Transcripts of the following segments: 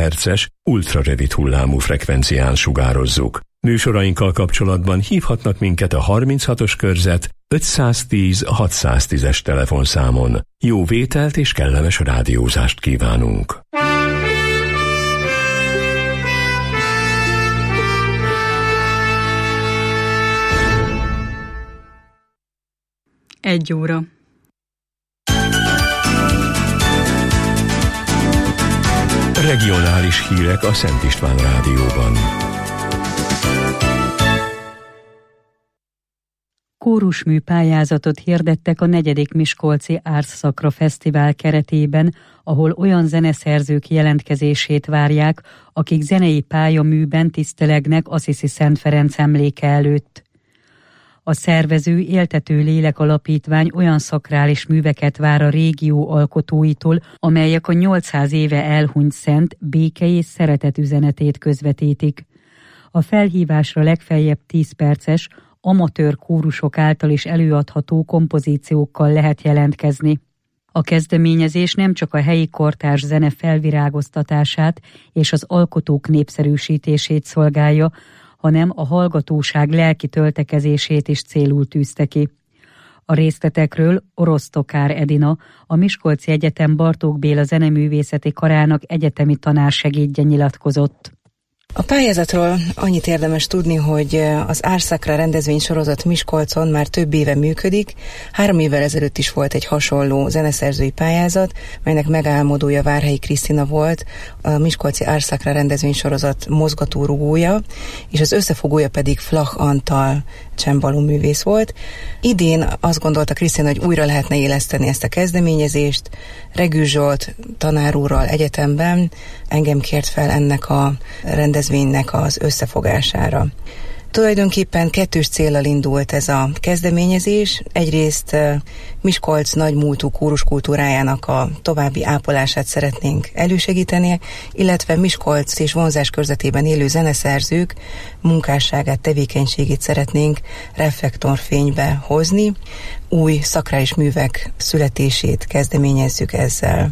MHz-es, ultrarövid hullámú frekvencián sugározzuk. Műsorainkkal kapcsolatban hívhatnak minket a 36-os körzet 510-610-es telefonszámon. Jó vételt és kellemes rádiózást kívánunk! Egy óra. Regionális hírek a Szent István Rádióban. Kórusmű pályázatot hirdettek a 4. Miskolci Árszakra Fesztivál keretében, ahol olyan zeneszerzők jelentkezését várják, akik zenei pályaműben tisztelegnek Assisi Szent Ferenc emléke előtt. A szervező Éltető Lélek Alapítvány olyan szakrális műveket vár a régió alkotóitól, amelyek a 800 éve elhunyt szent béke és szeretet üzenetét közvetítik. A felhívásra legfeljebb 10 perces, amatőr kórusok által is előadható kompozíciókkal lehet jelentkezni. A kezdeményezés nem csak a helyi kortárs zene felvirágoztatását és az alkotók népszerűsítését szolgálja, hanem a hallgatóság lelki töltekezését is célul tűzte ki. A részletekről Orosz Tokár Edina, a Miskolci Egyetem Bartók Béla Zeneművészeti Karának egyetemi tanársegédje nyilatkozott. A pályázatról annyit érdemes tudni, hogy az Árszakra rendezvénysorozat Miskolcon már több éve működik. 3 évvel ezelőtt is volt egy hasonló zeneszerzői pályázat, melynek megálmodója Várhelyi Krisztina volt, a Miskolci Árszakra rendezvénysorozat mozgatórugója, és az összefogója pedig Flach Antal csembaló művész volt. Idén azt gondolta Krisztina, hogy újra lehetne éleszteni ezt a kezdeményezést. Regül Zsolt tanár úrral egyetemben engem kért fel ennek a rendezvénynek az összefogására. Tulajdonképpen 2 céllal indult ez a kezdeményezés. Egyrészt Miskolc nagymúltú kóruskultúrájának a további ápolását szeretnénk elősegíteni, illetve Miskolc és vonzás körzetében élő zeneszerzők munkásságát, tevékenységét szeretnénk reflektorfénybe hozni. Új szakrális művek születését kezdeményezzük ezzel.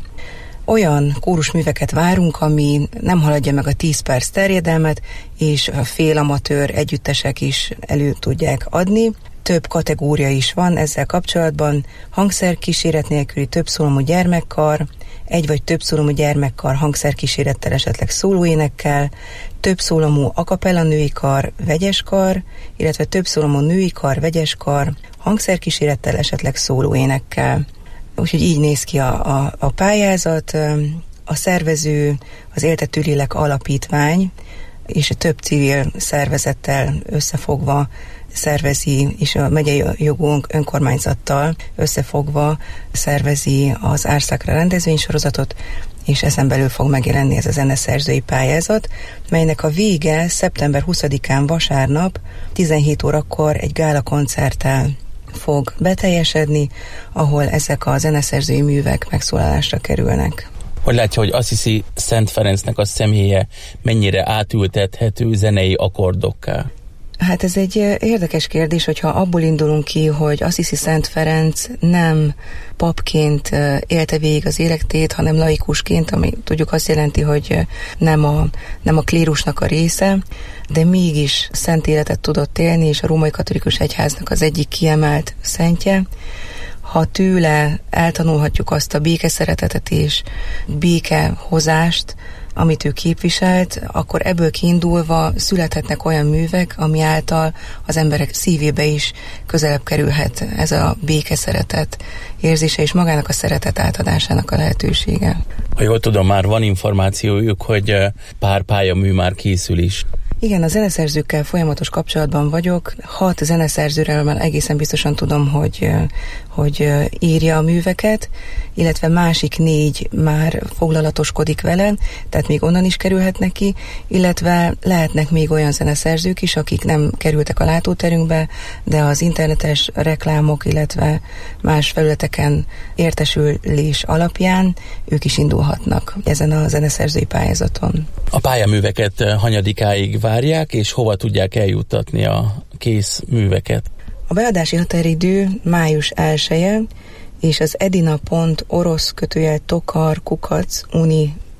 Olyan kórusműveket várunk, ami nem haladja meg a 10 perc terjedelmet, és a félamatőr együttesek is elő tudják adni. Több kategória is van ezzel kapcsolatban: hangszerkíséret nélküli többszólamú gyermekkar, egy vagy többszólamú gyermekkar hangszerkísérettel, esetleg szólóénekkel, többszólamú akapella női kar, vegyes kar, illetve többszólamú női kar, vegyes kar, hangszerkísérettel, esetleg szólóénekkel. Úgyhogy így néz ki a pályázat. A szervező az Éltető Lélek Alapítvány, és a több civil szervezettel összefogva szervezi, és a megyei jogú önkormányzattal összefogva szervezi az Árszakra rendezvénysorozatot, és ezen belül fog megjelenni ez a zeneszerzői pályázat, melynek a vége szeptember 20-án vasárnap 17 órakor egy gála koncerttel fog beteljesedni, ahol ezek a zeneszerzői művek megszólalásra kerülnek. Hogy látja, hogy Assisi Szent Ferencnek a személye mennyire átültethető zenei akkordokká? Hát ez egy érdekes kérdés, hogyha abból indulunk ki, hogy Assisi Szent Ferenc nem papként élte végig az életét, hanem laikusként, ami tudjuk azt jelenti, hogy nem a klérusnak a része, de mégis szent életet tudott élni, és a Római Katolikus Egyháznak az egyik kiemelt szentje. Ha tőle eltanulhatjuk azt a békeszeretetet és békehozást, amit ő képviselt, akkor ebből kiindulva születhetnek olyan művek, ami által az emberek szívébe is közelebb kerülhet ez a békeszeretet érzése és magának a szeretet átadásának a lehetősége. Ha jól tudom, már van információjuk, hogy pár pályamű már készül is. Igen, a zeneszerzőkkel folyamatos kapcsolatban vagyok. 6 zeneszerzőről már egészen biztosan tudom, hogy írja a műveket, illetve másik 4 már foglalatoskodik vele, tehát még onnan is kerülhetnek ki, illetve lehetnek még olyan zeneszerzők is, akik nem kerültek a látóterünkbe, de az internetes reklámok, illetve más felületeken értesülés alapján ők is indulhatnak ezen a zeneszerzői pályázaton. A pályaműveket hanyadikáig várják, és hova tudják eljuttatni a kész műveket? A beadási határidő május 1-e, és az edina.orosz_tokar@uni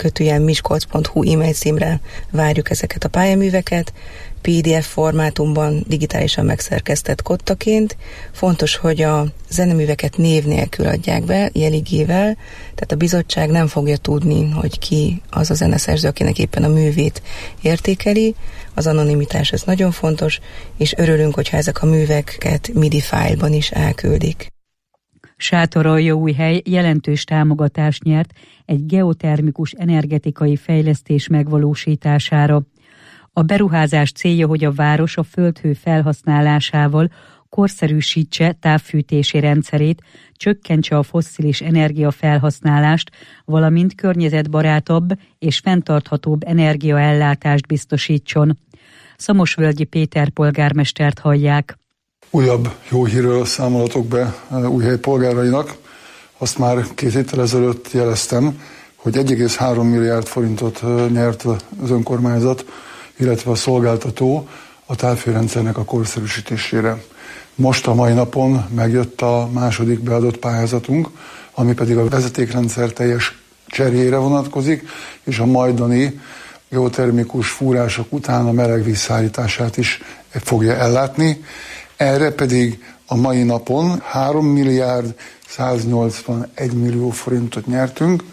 info@miskolc.hu e-mail címre várjuk ezeket a pályaműveket, PDF formátumban digitálisan megszerkesztett kottaként. Fontos, hogy a zeneműveket név nélkül adják be, jeligével, tehát a bizottság nem fogja tudni, hogy ki az a zeneszerző, akinek éppen a művét értékeli. Az anonimitás ez nagyon fontos, és örülünk, hogyha ezek a műveket MIDI fájlban is elküldik. Sátoraljaújhely jelentős támogatást nyert egy geotermikus energetikai fejlesztés megvalósítására. A beruházás célja, hogy a város a földhő felhasználásával korszerűsítse távfűtési rendszerét, csökkentse a fosszilis energiafelhasználást, valamint környezetbarátabb és fenntarthatóbb energiaellátást biztosítson. Szamosvölgyi Péter polgármestert hallják. Újabb jó hírről számolatok be Újhely polgárainak. Azt már 2 héttel ezelőtt jeleztem, hogy 1,3 milliárd forintot nyert az önkormányzat, illetve a szolgáltató a távhőrendszernek a korszerűsítésére. Most a mai napon megjött a második beadott pályázatunk, ami pedig a vezetékrendszer teljes cseréjére vonatkozik, és a majdani geotermikus fúrások után a melegvíz szállítását is fogja ellátni. Erre pedig a mai napon 3 milliárd 181 millió forintot nyertünk,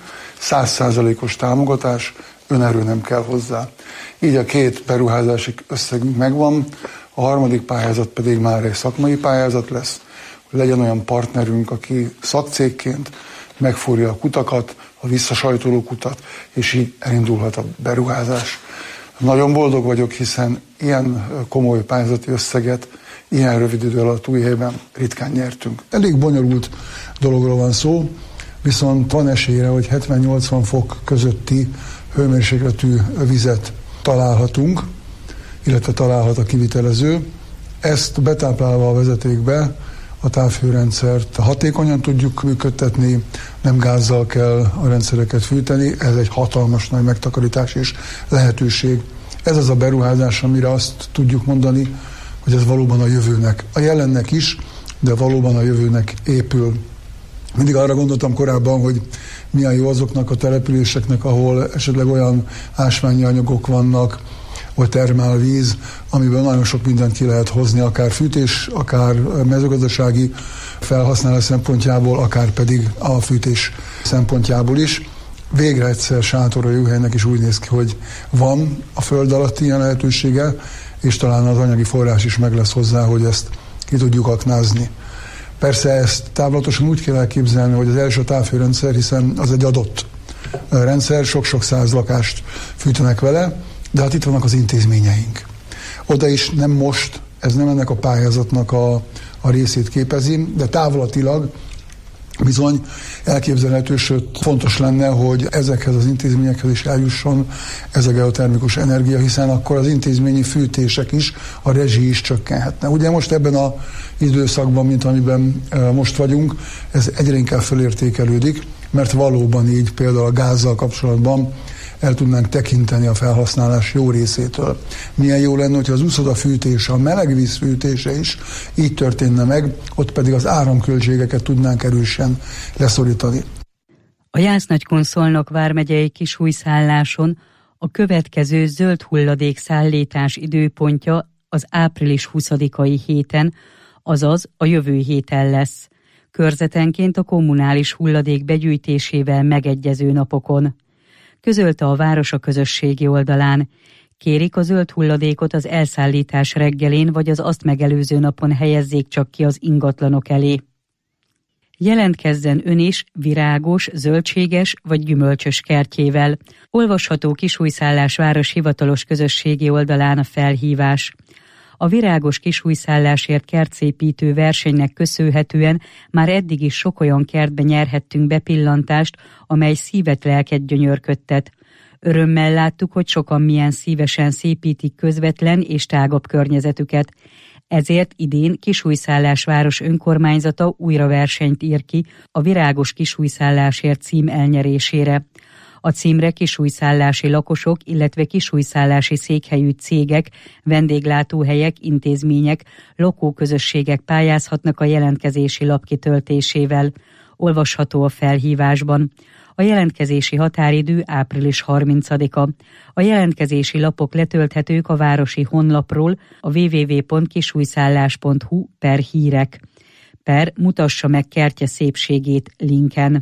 100%-os támogatás, önerő nem kell hozzá. Így a 2 beruházási összegünk megvan, a harmadik pályázat pedig már egy szakmai pályázat lesz, hogy legyen olyan partnerünk, aki szakcégként megfúrja a kutakat, a visszasajtoló kutat, és így elindulhat a beruházás. Nagyon boldog vagyok, hiszen ilyen komoly pályázati összeget ilyen rövid idő alatt Újhelyben ritkán nyertünk. Elég bonyolult dologról van szó, viszont van esélye, hogy 70-80 fok közötti hőmérsékletű vizet találhatunk, illetve találhat a kivitelező. Ezt betáplálva a vezetékbe a távhőrendszert hatékonyan tudjuk működtetni, nem gázzal kell a rendszereket fűteni, ez egy hatalmas nagy megtakarítás és lehetőség. Ez az a beruházás, amire azt tudjuk mondani, hogy ez valóban a jövőnek, a jelennek is, de valóban a jövőnek épül. Mindig arra gondoltam korábban, hogy milyen jó azoknak a településeknek, ahol esetleg olyan ásványi anyagok vannak, vagy termálvíz, amiből nagyon sok mindent ki lehet hozni, akár fűtés, akár mezőgazdasági felhasználás szempontjából, akár pedig a fűtés szempontjából is. Végre egyszer Sátoraljaújhelynek is úgy néz ki, hogy van a föld alatt ilyen lehetősége, és talán az anyagi forrás is meg lesz hozzá, hogy ezt ki tudjuk aknázni. Persze ezt távlatosan úgy kell elképzelni, hogy az első távhőrendszer, hiszen az egy adott rendszer, sok-sok száz lakást fűtenek vele, de hát itt vannak az intézményeink. Oda is nem most, ez nem ennek a pályázatnak a részét képezi, de távlatilag bizony elképzelhető, sőt fontos lenne, hogy ezekhez az intézményekhez is eljusson ez a geotermikus energia, hiszen akkor az intézményi fűtések is, a rezsi is csökkenhetne. Ugye most ebben az időszakban, mint amiben most vagyunk, ez egyre inkább felértékelődik, mert valóban így például a gázzal kapcsolatban el tudnánk tekinteni a felhasználás jó részétől. Milyen jó lenne, hogyha az úszoda fűtése, a melegvíz fűtése is így történne meg, ott pedig az áramköltségeket tudnánk erősen leszorítani. A Jász-Nagykun-Szolnok vármegyei Kisújszálláson a következő zöld hulladék szállítás időpontja az április 20-ai héten, azaz a jövő héten lesz. Körzetenként a kommunális hulladék begyűjtésével megegyező napokon. Közölte a város a közösségi oldalán. Kérik a zöld hulladékot az elszállítás reggelén vagy az azt megelőző napon helyezzék csak ki az ingatlanok elé. Jelentkezzen ön is virágos, zöldséges vagy gyümölcsös kertjével. Olvasható Kisújszállás város hivatalos közösségi oldalán a felhívás. A virágos kisújszállásért kertszépítő versenynek köszönhetően már eddig is sok olyan kertbe nyerhettünk bepillantást, amely szívet-lelket gyönyörködtet. Örömmel láttuk, hogy sokan milyen szívesen szépítik közvetlen és tágabb környezetüket. Ezért idén Kisújszállás város önkormányzata újra versenyt ír ki a virágos kisújszállásért cím elnyerésére. A címre kisújszállási lakosok, illetve kisújszállási székhelyű cégek, vendéglátóhelyek, intézmények, lakóközösségek pályázhatnak a jelentkezési lap kitöltésével. Olvasható a felhívásban. A jelentkezési határidő április 30-a. A jelentkezési lapok letölthetők a városi honlapról, a www.kisújszállás.hu/hírek. Mutassa meg kertje szépségét linken.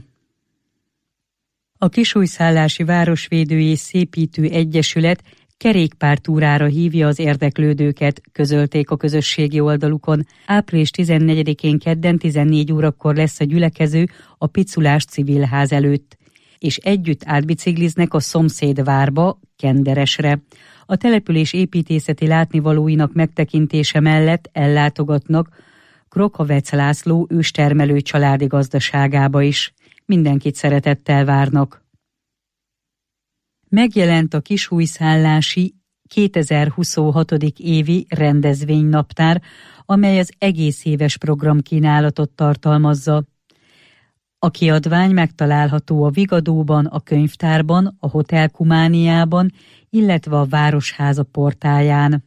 A Kisújszállási Városvédő és Szépítő Egyesület kerékpártúrára hívja az érdeklődőket, közölték a közösségi oldalukon. Április 14-én kedden 14 órakor lesz a gyülekező a Piculás Civilház előtt, és együtt átbicikliznek a szomszédvárba, Kenderesre. A település építészeti látnivalóinak megtekintése mellett ellátogatnak Krokavec László őstermelő családi gazdaságába is. Mindenkit szeretettel várnak. Megjelent a Kisújszállási 2026. évi rendezvénynaptár, amely az egész éves programkínálatot tartalmazza. A kiadvány megtalálható a Vigadóban, a könyvtárban, a Hotel Kumániában, illetve a Városháza portáján.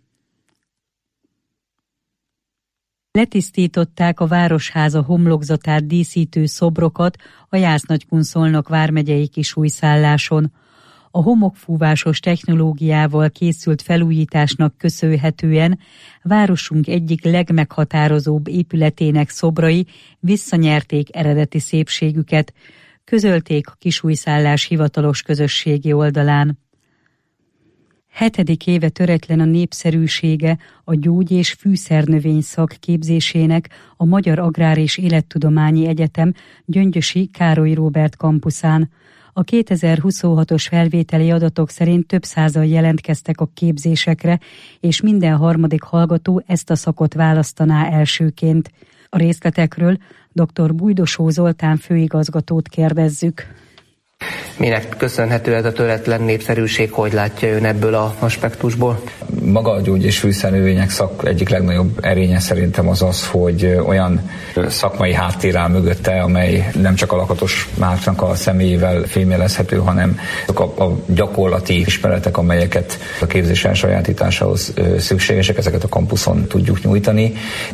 Letisztították a Városháza homlokzatát díszítő szobrokat a Jász-Nagykunszolnok vármegyei Kisújszálláson. A homokfúvásos technológiával készült felújításnak köszönhetően városunk egyik legmeghatározóbb épületének szobrai visszanyerték eredeti szépségüket, közölték a Kisújszállás hivatalos közösségi oldalán. 7. éve töretlen a népszerűsége a gyógy- és fűszernövény szak képzésének a Magyar Agrár és Élettudományi Egyetem Gyöngyösi Károly Róbert kampuszán. A 2026-os felvételi adatok szerint több százan jelentkeztek a képzésekre, és minden harmadik hallgató ezt a szakot választaná elsőként. A részletekről dr. Bújdosó Zoltán főigazgatót kérdezzük. Minek köszönhető ez a töretlen népszerűség, hogy látja ön ebből az aspektusból? Maga a gyógy- és fűszernövények szak egyik legnagyobb erénye szerintem az, hogy olyan szakmai háttér áll mögötte, amely nem csak a lakatos Márknak a személyével fémjelezhető, hanem a gyakorlati ismeretek, amelyeket a képzés elsajátításához szükségesek, ezeket a kampuszon tudjuk nyújtani.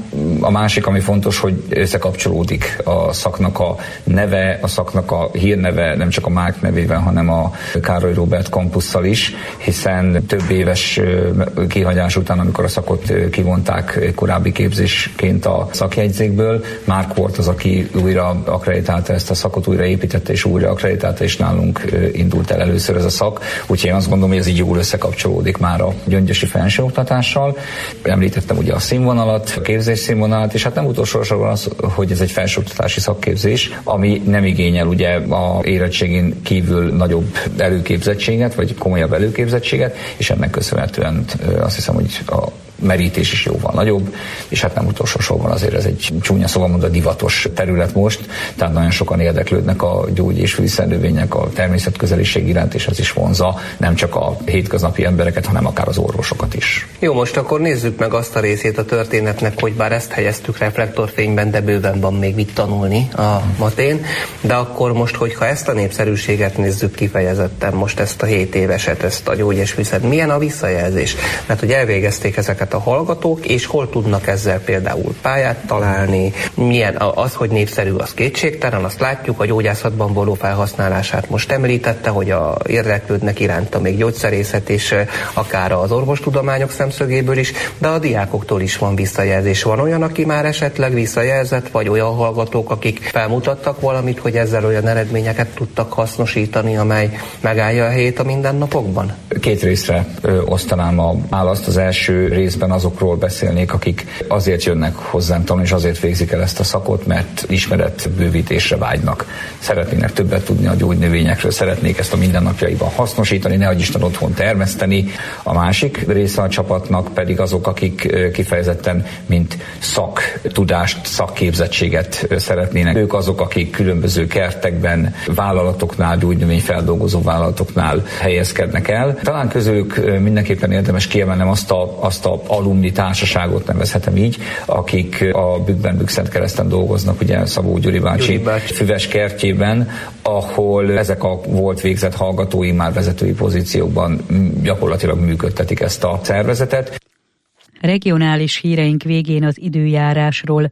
A másik, ami fontos, hogy összekapcsolódik a szaknak a neve, a szaknak a hírneve, nem csak a Márk nevében, hanem a Károly Róbert kampusszal is, hiszen több éves kihagyás után, amikor a szakot kivonták korábbi képzésként a szakjegyzékből, Márk volt az, aki újra akkreditálta ezt a szakot, újra építette és újra akkreditálta, és nálunk indult el először ez a szak, úgyhogy én azt gondolom, hogy ez így jól összekapcsolódik már a gyöngyösi felsőoktatással. Említettem ugye a színvonalat, a képzés színvonalat, és hát nem utolsó sorban az, hogy ez egy felsőoktatási szakképzés, ami nem igényel ugye a érettségén kívül nagyobb előképzettséget, vagy komolyabb előképzettséget, és ennek köszönhetően azt hiszem, hogy a merítés is jóval nagyobb, és hát nem utolsó sorban azért ez egy csúnya szóval mondva divatos terület most, tehát nagyon sokan érdeklődnek a gyógy- és fűszernövények, a természetközeliség iránt, és ez is vonzza nem csak a hétköznapi embereket, hanem akár az orvosokat is. Jó, most akkor nézzük meg azt a részét a történetnek, hogy bár ezt helyeztük reflektorfényben, de bőven van még mit tanulni a matén, de akkor most, hogyha ezt a népszerűséget nézzük kifejezetten, most ezt a 7 éveset, ezt a gyógy- és fűszer, milyen a visszajelzés? Mert hogy elvégezték ezeket a hallgatók, és hol tudnak ezzel például pályát találni, milyen az, hogy népszerű, az kétségtelen, azt látjuk, a gyógyászatban való felhasználását most említette, hogy érdeklődnek iránta még gyógyszerészet és akár az orvostudományok szemszögéből is, de a diákoktól is van visszajelzés. Van olyan, aki már esetleg visszajelzett, vagy olyan hallgatók, akik felmutattak valamit, hogy ezzel olyan eredményeket tudtak hasznosítani, amely megállja a helyét a mindennapokban? 2 részre osztanám a választ. Az első részben azokról beszélnék, akik azért jönnek hozzám tanulni, és azért végzik el ezt a szakot, mert ismeretbővítésre vágynak. Szeretnének többet tudni a gyógynövényekről, szeretnék ezt a mindennapjaiban hasznosítani, nehogy Isten otthon termeszteni. A másik része a csapatnak pedig azok, akik kifejezetten mint szaktudást, szakképzettséget szeretnének. Ők azok, akik különböző kertekben, vállalatoknál, gyógynövényfeldolgozó vállalatoknál helyezkednek el. Talán közülük mindenképpen érdemes kiemelnem azt a alumni társaságot, nevezhetem így, akik a Bükben-Bükszentkereszten dolgoznak, ugye Szabó Gyuri bácsi füves kertjében, ahol ezek a volt végzett hallgatói már vezetői pozíciókban gyakorlatilag működtetik ezt a szervezetet. Regionális híreink végén az időjárásról.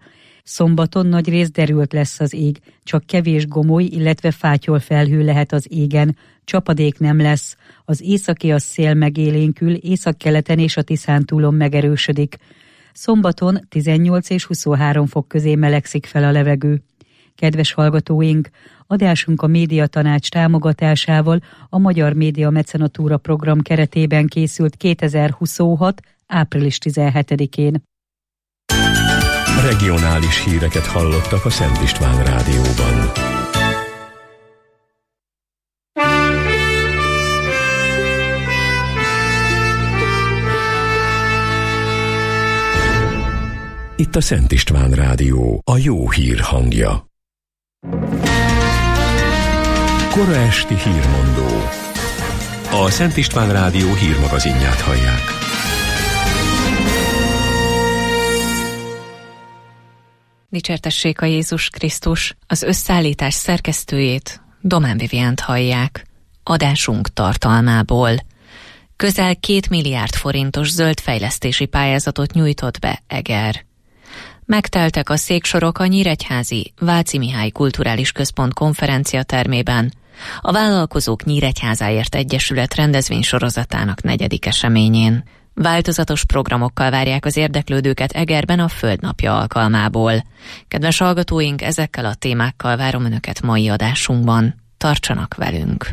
Szombaton nagyrészt derült lesz az ég, csak kevés gomoly, illetve fátyol felhő lehet az égen, csapadék nem lesz, az északi a szél megélénkül, északkeleten és a Tiszántúlon megerősödik. Szombaton 18 és 23 fok közé melegszik fel a levegő. Kedves hallgatóink, adásunk a Médiatanács támogatásával a Magyar Média Mecenatúra program keretében készült 2026. április 17-én. Regionális híreket hallottak a Szent István Rádióban. Itt a Szent István Rádió, a jó hír hangja. Kora esti hírmondó. A Szent István Rádió hírmagazinját hallják. Dicsértessék a Jézus Krisztus, az összeállítás szerkesztőjét, Domán Viviánt hallják. Adásunk tartalmából. Közel 2 milliárd forintos zöld fejlesztési pályázatot nyújtott be Eger. Megteltek a széksorok a Nyíregyházi Váci Mihály Kulturális Központ konferenciatermében, a Vállalkozók Nyíregyházáért Egyesület rendezvénysorozatának 4. eseményén. Változatos programokkal várják az érdeklődőket Egerben a Földnapja alkalmából. Kedves hallgatóink, ezekkel a témákkal várom Önöket mai adásunkban. Tartsanak velünk!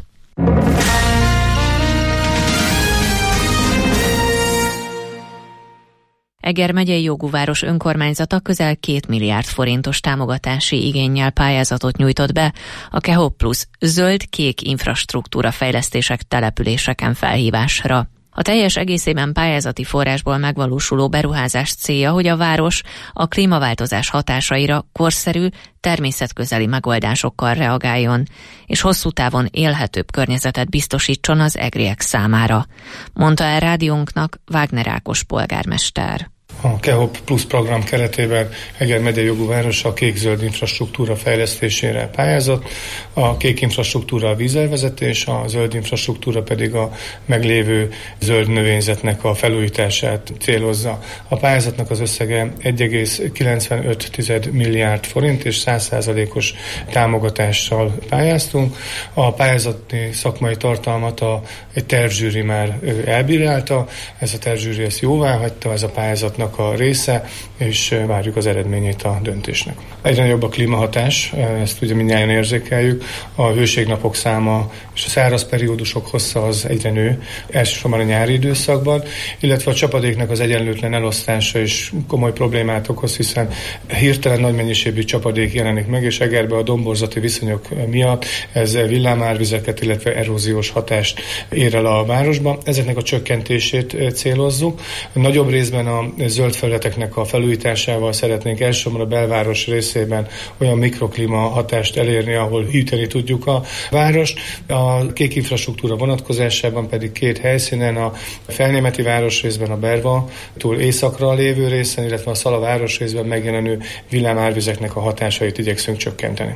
Eger megyei jogú város önkormányzata közel 2 milliárd forintos támogatási igénnyel pályázatot nyújtott be a KEHOP Plus zöld-kék infrastruktúra fejlesztések településeken felhívásra. A teljes egészében pályázati forrásból megvalósuló beruházás célja, hogy a város a klímaváltozás hatásaira korszerű, természetközeli megoldásokkal reagáljon, és hosszú távon élhetőbb környezetet biztosítson az egriek számára, mondta el rádiónknak Wagner Ákos polgármester. A KEHOP Plus program keretében Eger megyei jogú város a kék-zöld infrastruktúra fejlesztésére pályázott. A kék infrastruktúra a vízelvezetés, a zöld infrastruktúra pedig a meglévő zöld növényzetnek a felújítását célozza. A pályázatnak az összege 1,95 milliárd forint és 100%-os támogatással pályáztunk. A pályázati szakmai tartalmat egy tervzsűri már elbírálta, ez a tervzsűri ezt jóváhagyta, ez a pályázatnak a része, és várjuk az eredményét a döntésnek. Egyre nagyobb a klímahatás, ezt ugye mindnyájan érzékeljük, a hőségnapok száma és a száraz periódusok hossza az egyre nő, elsősorban a nyári időszakban, illetve a csapadéknak az egyenlőtlen elosztása is komoly problémát okoz, hiszen hirtelen nagy mennyiségű csapadék jelenik meg, és Egerbe a domborzati viszonyok miatt ez villámárvizeket, illetve eróziós hatást ér el a városban. Ezeknek a csökkentését célozzuk. Nagyobb részben a zöld felületeknek a felújításával szeretnénk elsősorban a belváros részében olyan mikroklíma hatást elérni, ahol hűteni tudjuk a várost. A kék infrastruktúra vonatkozásában pedig 2 helyszínen, a Felnémeti városrészben a Berva-tól északra lévő részen, illetve a Szala városrészben megjelenő villámárvizeknek a hatásait igyekszünk csökkenteni.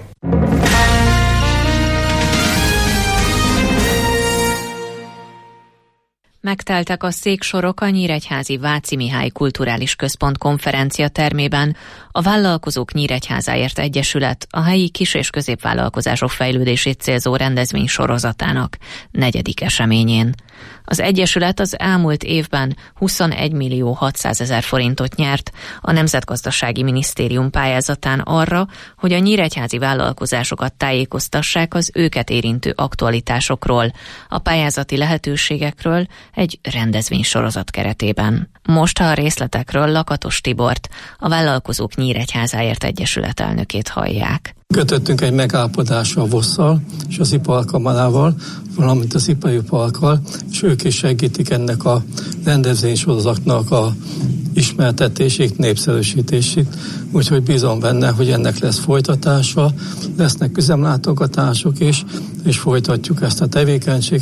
Megteltek a széksorok a Nyíregyházi Váci Mihály Kulturális Központ konferenciatermében, a Vállalkozók Nyíregyházáért Egyesület a helyi kis- és középvállalkozások fejlődését célzó rendezvény sorozatának 4. eseményén. Az Egyesület az elmúlt évben 21.600.000 forintot nyert a Nemzetgazdasági Minisztérium pályázatán arra, hogy a nyíregyházi vállalkozásokat tájékoztassák az őket érintő aktualitásokról, a pályázati lehetőségekről egy rendezvénysorozat keretében. Most a részletekről Lakatos Tibort, a Vállalkozók Nyíregyházáért Egyesület elnökét hallják. Kötöttünk egy megállapodást a VOSZ-szal és az iparkamarával, valamint az ipari parkkal, és ők is segítik ennek a rendezvénysorozatnak a ismertetését, népszerűsítését, úgyhogy bízom benne, hogy ennek lesz folytatása, lesznek üzemlátogatások is, és folytatjuk ezt a tevékenységet.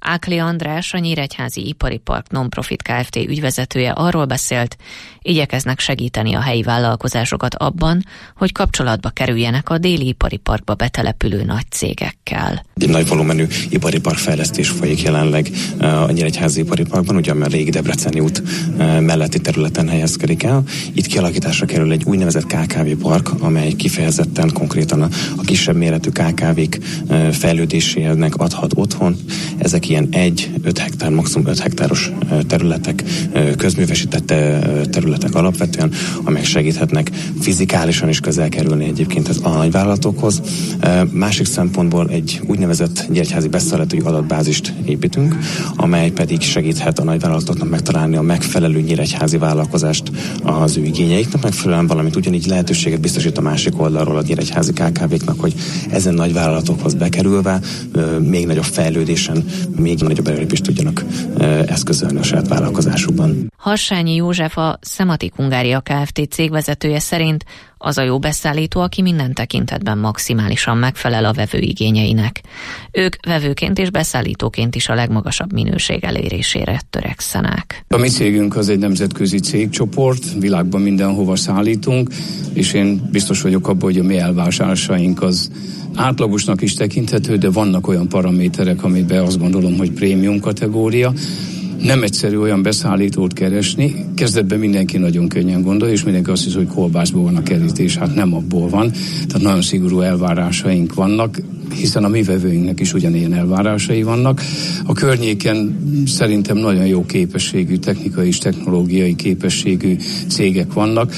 Ákli András, a Nyíregyházi Ipari Park Non-Profit Kft. Ügyvezetője arról beszélt, igyekeznek segíteni a helyi vállalkozásokat abban, hogy kapcsolatba kerüljenek a déli ipari parkba betelepülő nagy cégekkel. Egy nagy volumenű ipari parkfejlesztés folyik jelenleg a Nyíregyházi Ipari Parkban, ugye a régi Debreceni út melletti területen helyezkedik el. Itt kialakításra kerül egy úgynevezett KKV park, amely kifejezetten konkrétan a kisebb méretű KKV-k fejlődésének adhat otthon. Ezek ilyen 1-5 hektár, maximum 5 hektáros területek, közművesített területek alapvetően, amelyek segíthetnek fizikálisan is közel kerülni egyébként a nagyvállalatokhoz. Másik szempontból egy úgynevezett nyíregyházi beszállítói adatbázist építünk, amely pedig segíthet a nagyvállalatoknak megtalálni a megfelelő nyíregyházi vállalkozást az ő igényeiknek megfelelően, valamint ugyanígy lehetőséget biztosít a másik oldalról a nyíregyházi KKV-knak, hogy ezen nagyvállalatokhoz bekerülve még nagyobb fejlődésen, még nagyobb előrelépést tudjanak eszközölni a saját vállalkozásukban. Harsányi József, a Szematik Hungária Kft. Cégvezetője szerint az a jó beszállító, aki minden tekintetben maximálisan megfelel a vevő igényeinek. Ők vevőként és beszállítóként is a legmagasabb minőség elérésére törekszenek. A mi cégünk az egy nemzetközi cégcsoport, világban mindenhova szállítunk, és én biztos vagyok abban, hogy a mi elvásárlásaink az átlagosnak is tekinthető, de vannak olyan paraméterek, amiben azt gondolom, hogy prémium kategória. Nem egyszerű olyan beszállítót keresni. Kezdetben mindenki nagyon könnyen gondolja, és mindenki azt hiszi, hogy kolbászból van a kerítés. Hát nem abból van. Tehát nagyon szigorú elvárásaink vannak, hiszen a mi vevőinknek is ugyanilyen elvárásai vannak. A környéken szerintem nagyon jó képességű, technikai és technológiai képességű cégek vannak.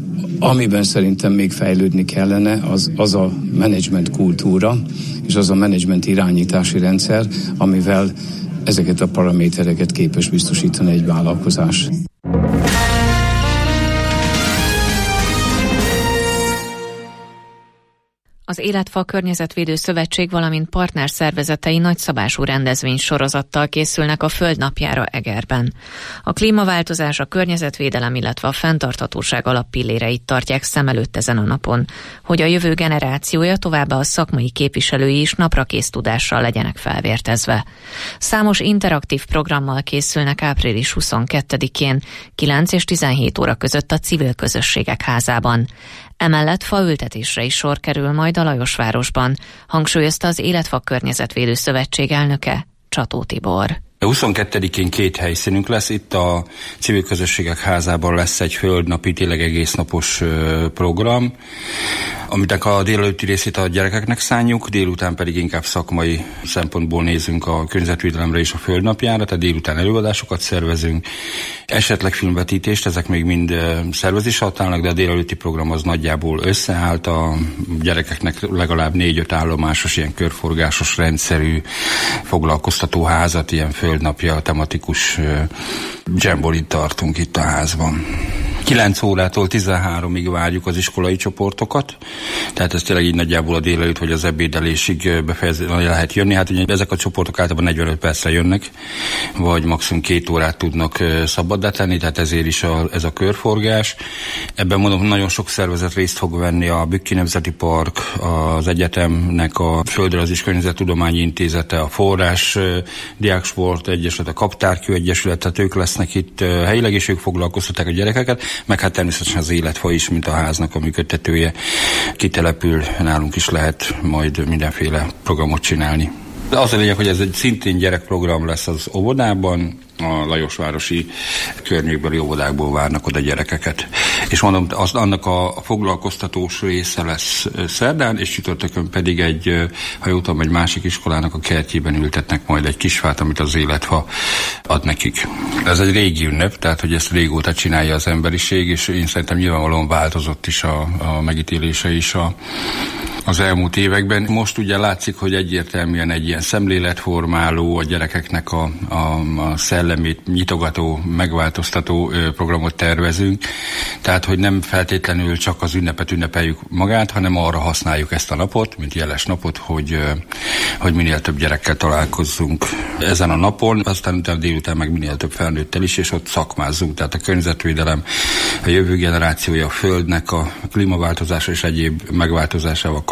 Amiben szerintem még fejlődni kellene, az a menedzsment kultúra, és az a menedzsment irányítási rendszer, amivel ezeket a paramétereket képes biztosítani egy vállalkozás. Az Életfa Környezetvédő Szövetség, valamint partnerszervezetei nagyszabású rendezvénysorozattal készülnek a Földnapjára Egerben. A klímaváltozás, a környezetvédelem, illetve a fenntarthatóság alappilléreit tartják szem előtt ezen a napon, hogy a jövő generációja, továbbá a szakmai képviselői is naprakész tudással legyenek felvértezve. Számos interaktív programmal készülnek április 22-én 9 és 17 óra között a Civil Közösségek Házában. Emellett faültetésre is sor kerül majd a Lajosvárosban, hangsúlyozta az Életfa Környezetvédő Szövetség elnöke, Csató Tibor. 22-én 2 helyszínünk lesz, itt a Civil Közösségek Házában lesz egy földnapi, tényleg egésznapos program, amit a délelőtti részét a gyerekeknek szánjuk, délután pedig inkább szakmai szempontból nézünk a környezetvédelemre és a földnapjára, tehát délután előadásokat szervezünk, esetleg filmvetítést, ezek még mind szervezés alatt állnak, de a délelőtti program az nagyjából összeállt, a gyerekeknek legalább 4-5 állomásos, ilyen körforgásos rendszerű foglalkoztatóházat, ilyen földnapja, tematikus jamborit tartunk itt a házban. 9 órától 13-ig várjuk az iskolai csoportokat, tehát ez tényleg így nagyjából a délelőtt vagy az ebédelésig lehet jönni. Hát ugye ezek a csoportok általában 45 percre jönnek, vagy maximum 2 órát tudnak szabaddá tenni, tehát ezért is ez a körforgás. Ebben mondom, nagyon sok szervezet részt fog venni, a Bükki Nemzeti Park, az egyetemnek a Földrajz és Környezettudományi Intézete, a Forrás Diáksport Egyesület, a Kaptárkő Egyesület, tehát ők lesznek itt helyileg, és ők foglalkoztatják a gyerekeket, meg hát természetesen az Életfa is, mint a háznak a működtetője, kitelepül, nálunk is lehet majd mindenféle programot csinálni. De az a lényeg, hogy ez egy szintén gyerekprogram lesz az óvodában, a Lajosvárosi környékbeli óvodákból várnak oda gyerekeket. És mondom, annak a foglalkoztatós része lesz szerdán, és csütörtökön pedig ha jól tudom, egy másik iskolának a kertjében ültetnek majd egy kisfát, amit az Életfa ad nekik. Ez egy régi ünnep, tehát hogy ezt régóta csinálja az emberiség, és én szerintem nyilvánvalóan változott is a megítélése is az elmúlt években. Most ugye látszik, hogy egyértelműen egy ilyen szemléletformáló, a gyerekeknek a szellemét nyitogató, megváltoztató programot tervezünk. Tehát, hogy nem feltétlenül csak az ünnepet ünnepeljük magát, hanem arra használjuk ezt a napot, mint jeles napot, hogy minél több gyerekkel találkozzunk ezen a napon, aztán utána délután meg minél több felnőttel is, és ott szakmázzunk. Tehát a környezetvédelem, a jövő generációja, a földnek a klímaváltozása és egyéb megváltozásával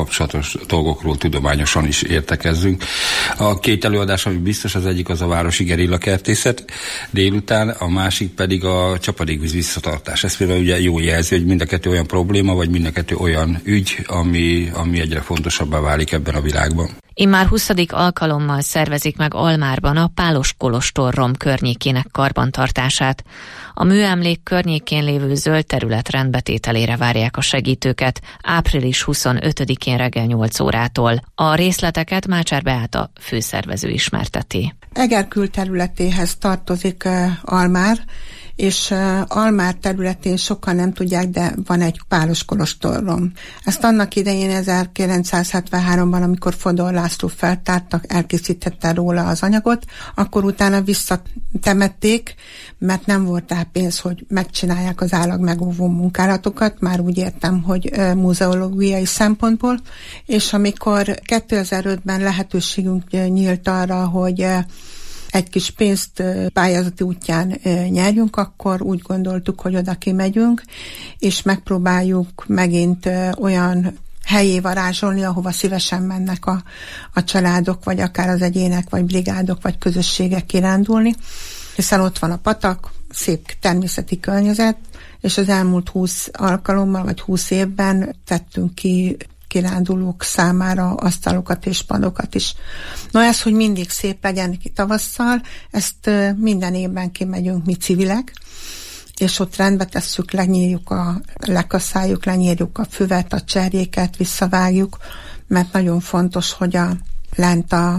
kapcsolatos dolgokról tudományosan is értekezzünk. A két előadás, ami biztos, az egyik az a városi gerillakertészet délután, a másik pedig a csapadékvíz visszatartás. Ez például ugye jó jelzi, hogy mind a kettő olyan probléma, vagy mind a kettő olyan ügy, ami egyre fontosabbá válik ebben a világban. Immár 20. alkalommal szervezik meg Almárban a Pálos kolostorrom környékének karbantartását. A műemlék környékén lévő zöld terület rendbetételére várják a segítőket április 25-én reggel 8 órától. A részleteket Mácsár Beáta főszervező ismerteti. Eger külterületéhez tartozik Almár, és Almár területén sokan nem tudják, de van egy Pálos kolostorrom. Ezt annak idején 1973-ban, amikor Fodor László feltártak, elkészítette róla az anyagot, akkor utána visszatemették, mert nem volt rá pénz, hogy megcsinálják az állatmegóvó munkálatokat, már úgy értem, hogy muzeológiai szempontból, és amikor 2005-ben lehetőségünk nyílt arra, hogy egy kis pénzt pályázati útján nyerjünk, akkor úgy gondoltuk, hogy oda kimegyünk, és megpróbáljuk megint olyan helyé varázsolni, ahova szívesen mennek a családok, vagy akár az egyének, vagy brigádok, vagy közösségek kirándulni, hiszen ott van a patak, szép természeti környezet, és az elmúlt 20 alkalommal, vagy 20 évben tettünk ki kirándulók számára asztalokat és padokat is. Na ez, hogy mindig szép legyen ki tavasszal, ezt minden évben kimegyünk mi civilek, és ott rendbe tesszük, lekaszáljuk, lenyírjuk a füvet, a cserjéket, visszavágjuk, mert nagyon fontos, hogy lent a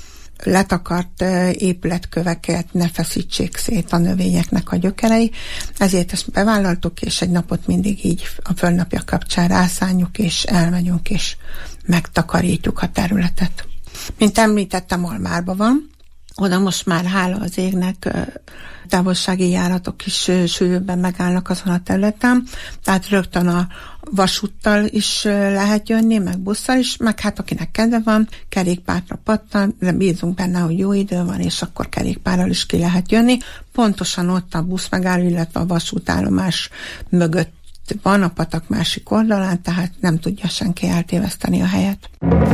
letakart épületköveket ne feszítsék szét a növényeknek a gyökerei. Ezért ezt bevállaltuk, és egy napot mindig így a fölnapja kapcsán rászánjuk, és elmegyünk, és megtakarítjuk a területet. Mint említettem, Almárban van. Oda most már hála az égnek távolsági járatok is sűrűbben megállnak azon a területen, tehát rögtön a vasúttal is lehet jönni, meg busszal is, meg hát akinek kedve van, kerékpárra pattan, de bízunk benne, hogy jó idő van, és akkor kerékpárral is ki lehet jönni. Pontosan ott a buszmegálló, illetve a vasútállomás mögött van, a patak másik oldalán, tehát nem tudja senki eltéveszteni a helyet.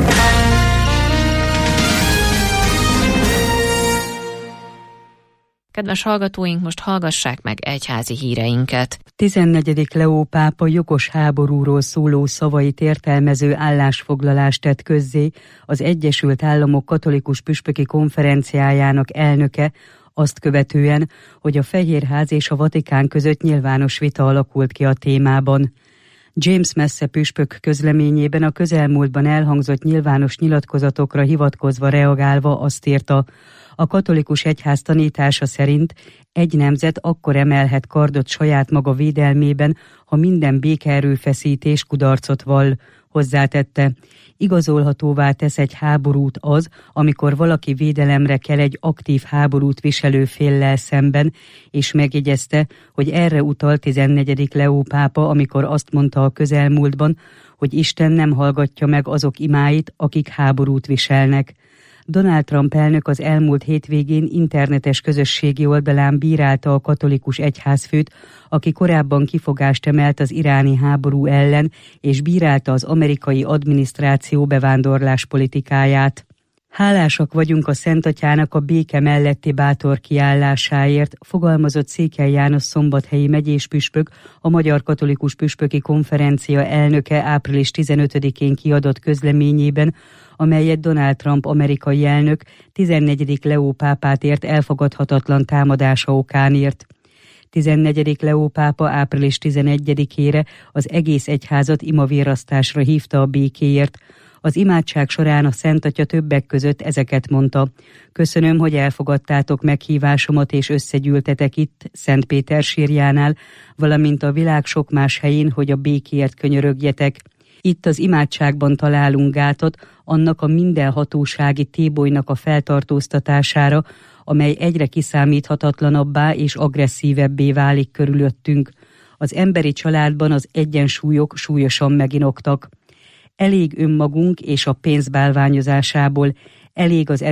Kedves hallgatóink, most hallgassák meg egyházi híreinket. 14. Leó pápa jogos háborúról szóló szavait értelmező állásfoglalást tett közzé az Egyesült Államok Katolikus Püspöki Konferenciájának elnöke, azt követően, hogy a Fehérház és a Vatikán között nyilvános vita alakult ki a témában. James Messe püspök közleményében a közelmúltban elhangzott nyilvános nyilatkozatokra hivatkozva reagálva azt írta: a katolikus egyház tanítása szerint egy nemzet akkor emelhet kardot saját maga védelmében, ha minden békeerőfeszítés kudarcot vall. Hozzátette: igazolhatóvá tesz egy háborút az, amikor valaki védelemre kell egy aktív háborút viselő féllel szemben, és megjegyezte, hogy erre utal 14. Leó pápa, amikor azt mondta a közelmúltban, hogy Isten nem hallgatja meg azok imáit, akik háborút viselnek. Donald Trump elnök az elmúlt hétvégén internetes közösségi oldalán bírálta a katolikus egyházfőt, aki korábban kifogást emelt az iráni háború ellen, és bírálta az amerikai adminisztráció bevándorlás politikáját. Hálásak vagyunk a Szentatyának a béke melletti bátor kiállásáért, fogalmazott Székely János szombathelyi megyéspüspök, a Magyar Katolikus Püspöki Konferencia elnöke április 15-én kiadott közleményében, amelyet Donald Trump amerikai elnök 14. Leó pápát ért elfogadhatatlan támadása okán írt. 14. Leó pápa április 11-ére az egész egyházat imavérasztásra hívta a békéért. Az imádság során a Szent Atya többek között ezeket mondta: köszönöm, hogy elfogadtátok meghívásomat és összegyűltetek itt, Szent Péter sírjánál, valamint a világ sok más helyén, hogy a békéért könyörögjetek. Itt az imádságban találunk gátat annak a mindenhatósági tébolynak a feltartóztatására, amely egyre kiszámíthatatlanabbá és agresszívebbé válik körülöttünk. Az emberi családban az egyensúlyok súlyosan meginoktak. Elég önmagunk és a pénz bálványozásából, elég az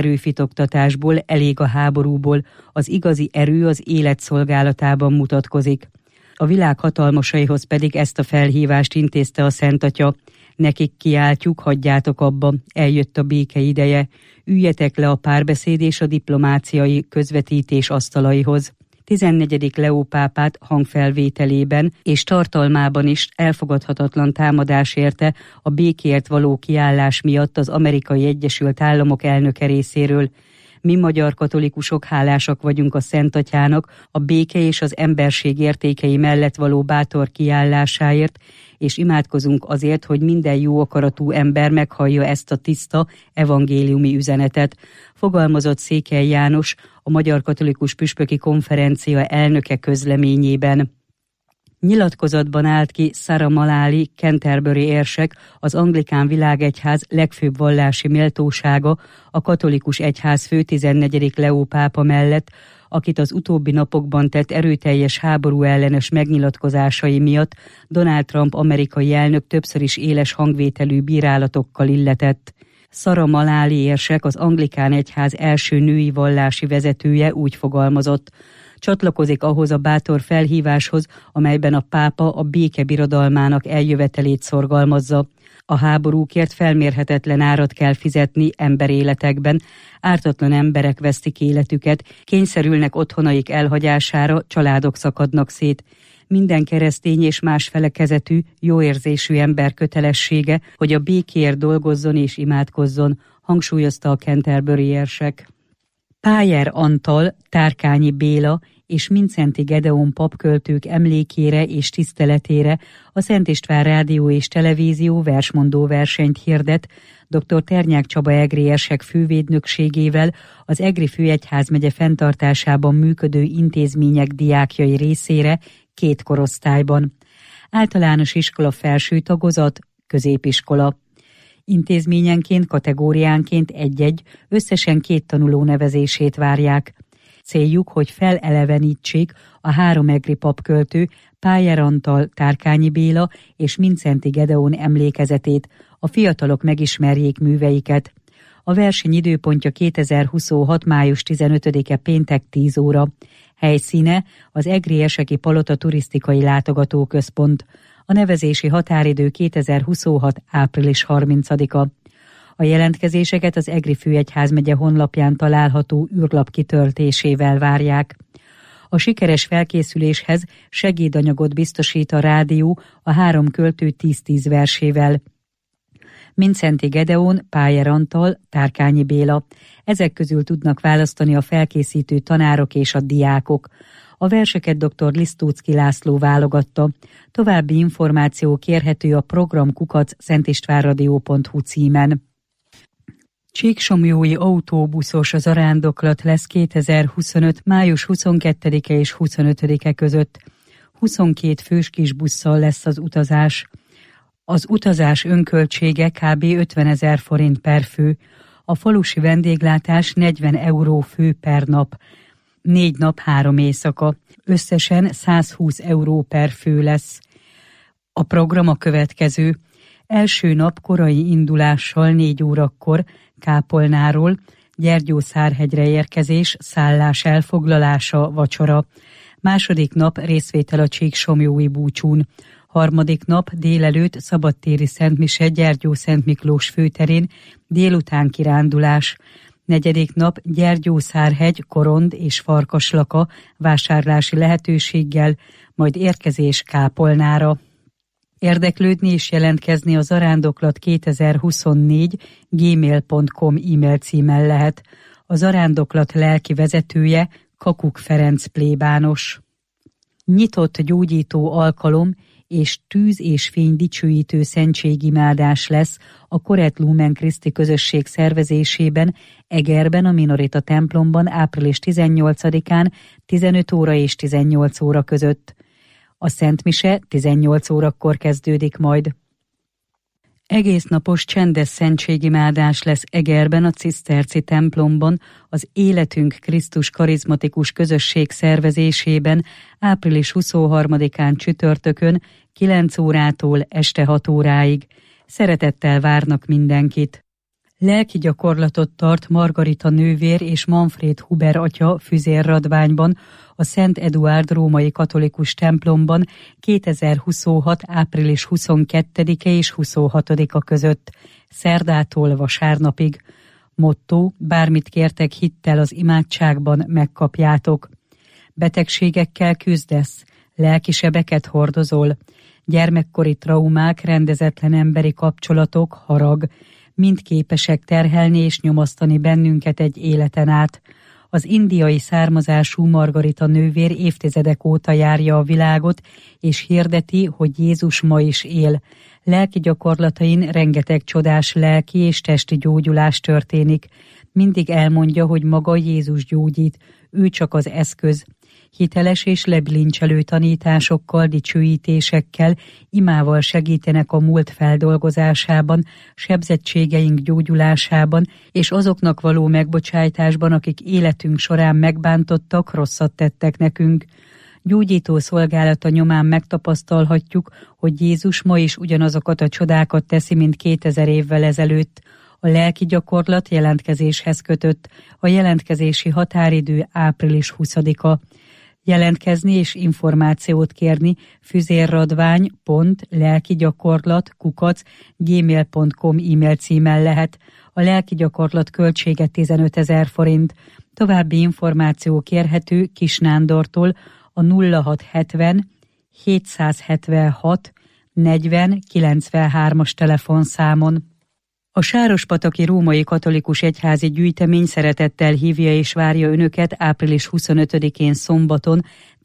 erőfitoktatásból, elég a háborúból, az igazi erő az élet szolgálatában mutatkozik. a világ hatalmasaihoz pedig ezt a felhívást intézte a Szent Atya. Nekik kiáltjuk, hagyjátok abba, eljött a béke ideje, üljetek le a párbeszéd és a diplomáciai közvetítés asztalaihoz. 14. Leó pápát hangfelvételében és tartalmában is elfogadhatatlan támadás érte a békéért való kiállás miatt az Amerikai Egyesült Államok elnöke részéről. Mi magyar katolikusok hálásak vagyunk a Szent Atyának a béke és az emberség értékei mellett való bátor kiállásáért, és imádkozunk azért, hogy minden jó akaratú ember meghallja ezt a tiszta evangéliumi üzenetet, fogalmazott Székely János, a Magyar Katolikus Püspöki Konferencia elnöke közleményében. Nyilatkozatban állt ki Sarah Malali Canterbury érsek, az Anglikán Világegyház legfőbb vallási méltósága, a katolikus egyház fő 14. Leó pápa mellett, akit az utóbbi napokban tett erőteljes háború ellenes megnyilatkozásai miatt Donald Trump amerikai elnök többször is éles hangvételű bírálatokkal illetett. Sarah Malali érsek, az Anglikán Egyház első női vallási vezetője úgy fogalmazott: csatlakozik ahhoz a bátor felhíváshoz, amelyben a pápa a béke birodalmának eljövetelét szorgalmazza. A háborúkért felmérhetetlen árat kell fizetni emberéletekben, ártatlan emberek vesztik életüket, kényszerülnek otthonaik elhagyására, családok szakadnak szét. Minden keresztény és más felekezetű, jóérzésű ember kötelessége, hogy a békéért dolgozzon és imádkozzon, hangsúlyozta a Canterbury érsek. Pájer Antal, Tárkányi Béla és Mindszenty Gedeon papköltők emlékére és tiszteletére a Szent István Rádió és Televízió versmondó versenyt hirdet dr. Ternyák Csaba egri érsek fővédnökségével az Egri főegyházmegye fenntartásában működő intézmények diákjai részére 2 korosztályban. Általános iskola felső tagozat, középiskola. Intézményenként, kategóriánként 1-1, összesen 2 tanuló nevezését várják. Céljuk, hogy felelevenítsék a 3 egri papköltő, Pájer Antal, Tárkányi Béla és Mindszenty Gedeon emlékezetét, a fiatalok megismerjék műveiket. A verseny időpontja 2026. május 15-e péntek 10 óra. Helyszíne az Egri Erseki Palota turisztikai látogatóközpont. A nevezési határidő 2026. április 30-a. A jelentkezéseket az Egri főegyházmegye honlapján található űrlap kitöltésével várják. A sikeres felkészüléshez segédanyagot biztosít a rádió a 3 költő 10-10 versével. Mindszenty Gedeon, Pájer Antal, Tárkányi Béla. Ezek közül tudnak választani a felkészítő tanárok és a diákok. A verseket dr. Lisztóczky László válogatta. További információ kérhető a program@szentistvánradio.hu címen. Csíksomlyói autóbuszos zarándoklat lesz 2025. május 22-e és 25-e között. 22 fős kisbusszal lesz az utazás. Az utazás önköltsége kb. 50 000 forint per fő. A falusi vendéglátás 40 euró fő per nap. 4 nap 3 éjszaka. Összesen 120 euró per fő lesz. A program a következő. Első nap korai indulással 4 órakor Kápolnáról, Gyergyószárhegyre érkezés, szállás elfoglalása, vacsora. Második nap részvétel a csíksomlyói búcsún. Harmadik nap délelőtt szabadtéri szentmise Gyergyószent Miklós főterén, délután kirándulás. Negyedik nap Gyergyószárhegy, Korond és Farkaslaka vásárlási lehetőséggel, majd érkezés Kápolnára. Érdeklődni és jelentkezni a zarándoklat 2024 gmail.com e-mail címen lehet. A zarándoklat lelki vezetője Kakuk Ferenc plébános. Nyitott gyógyító alkalom és tűz és fény dicsőítő szentségimádás lesz a Koret Lumen Christi közösség szervezésében Egerben a Minorita templomban április 18-án 15 óra és 18 óra között. A szentmise 18 órakor kezdődik majd. Egésznapos csendes szentségimádás lesz Egerben a Ciszterci templomban az Életünk Krisztus karizmatikus közösség szervezésében április 23-án csütörtökön 9 órától este 6 óráig. Szeretettel várnak mindenkit. Lelki gyakorlatot tart Margarita nővér és Manfréd Huber atya Füzérradványban a Szent Eduárd római katolikus templomban 2026. április 22-e és 26-a között, szerdától vasárnapig. Motto: bármit kértek hittel az imádságban, megkapjátok. Betegségekkel küzdesz, lelki sebeket hordozol, gyermekkori traumák, rendezetlen emberi kapcsolatok, harag, mind képesek terhelni és nyomasztani bennünket egy életen át. Az indiai származású Margarita nővér évtizedek óta járja a világot, és hirdeti, hogy Jézus ma is él. Lelki gyakorlatain rengeteg csodás lelki és testi gyógyulás történik. Mindig elmondja, hogy maga Jézus gyógyít, ő csak az eszköz. Hiteles és lebilincselő tanításokkal, dicsőítésekkel, imával segítenek a múlt feldolgozásában, sebzettségeink gyógyulásában, és azoknak való megbocsájtásban, akik életünk során megbántottak, rosszat tettek nekünk. Gyógyító szolgálata nyomán megtapasztalhatjuk, hogy Jézus ma is ugyanazokat a csodákat teszi, mint 2000 évvel ezelőtt. A lelki gyakorlat jelentkezéshez kötött, a jelentkezési határidő április 20-a. Jelentkezni és információt kérni füzérradvány.lelkigyakorlat@gmail.com e-mail címen lehet. A lelki gyakorlat költsége 15 000 forint. További információ kérhető Kis Nándortól a 0670 776 40 93-as telefonszámon. A Sárospataki Római Katolikus Egyházi Gyűjtemény szeretettel hívja és várja önöket április 25-én szombaton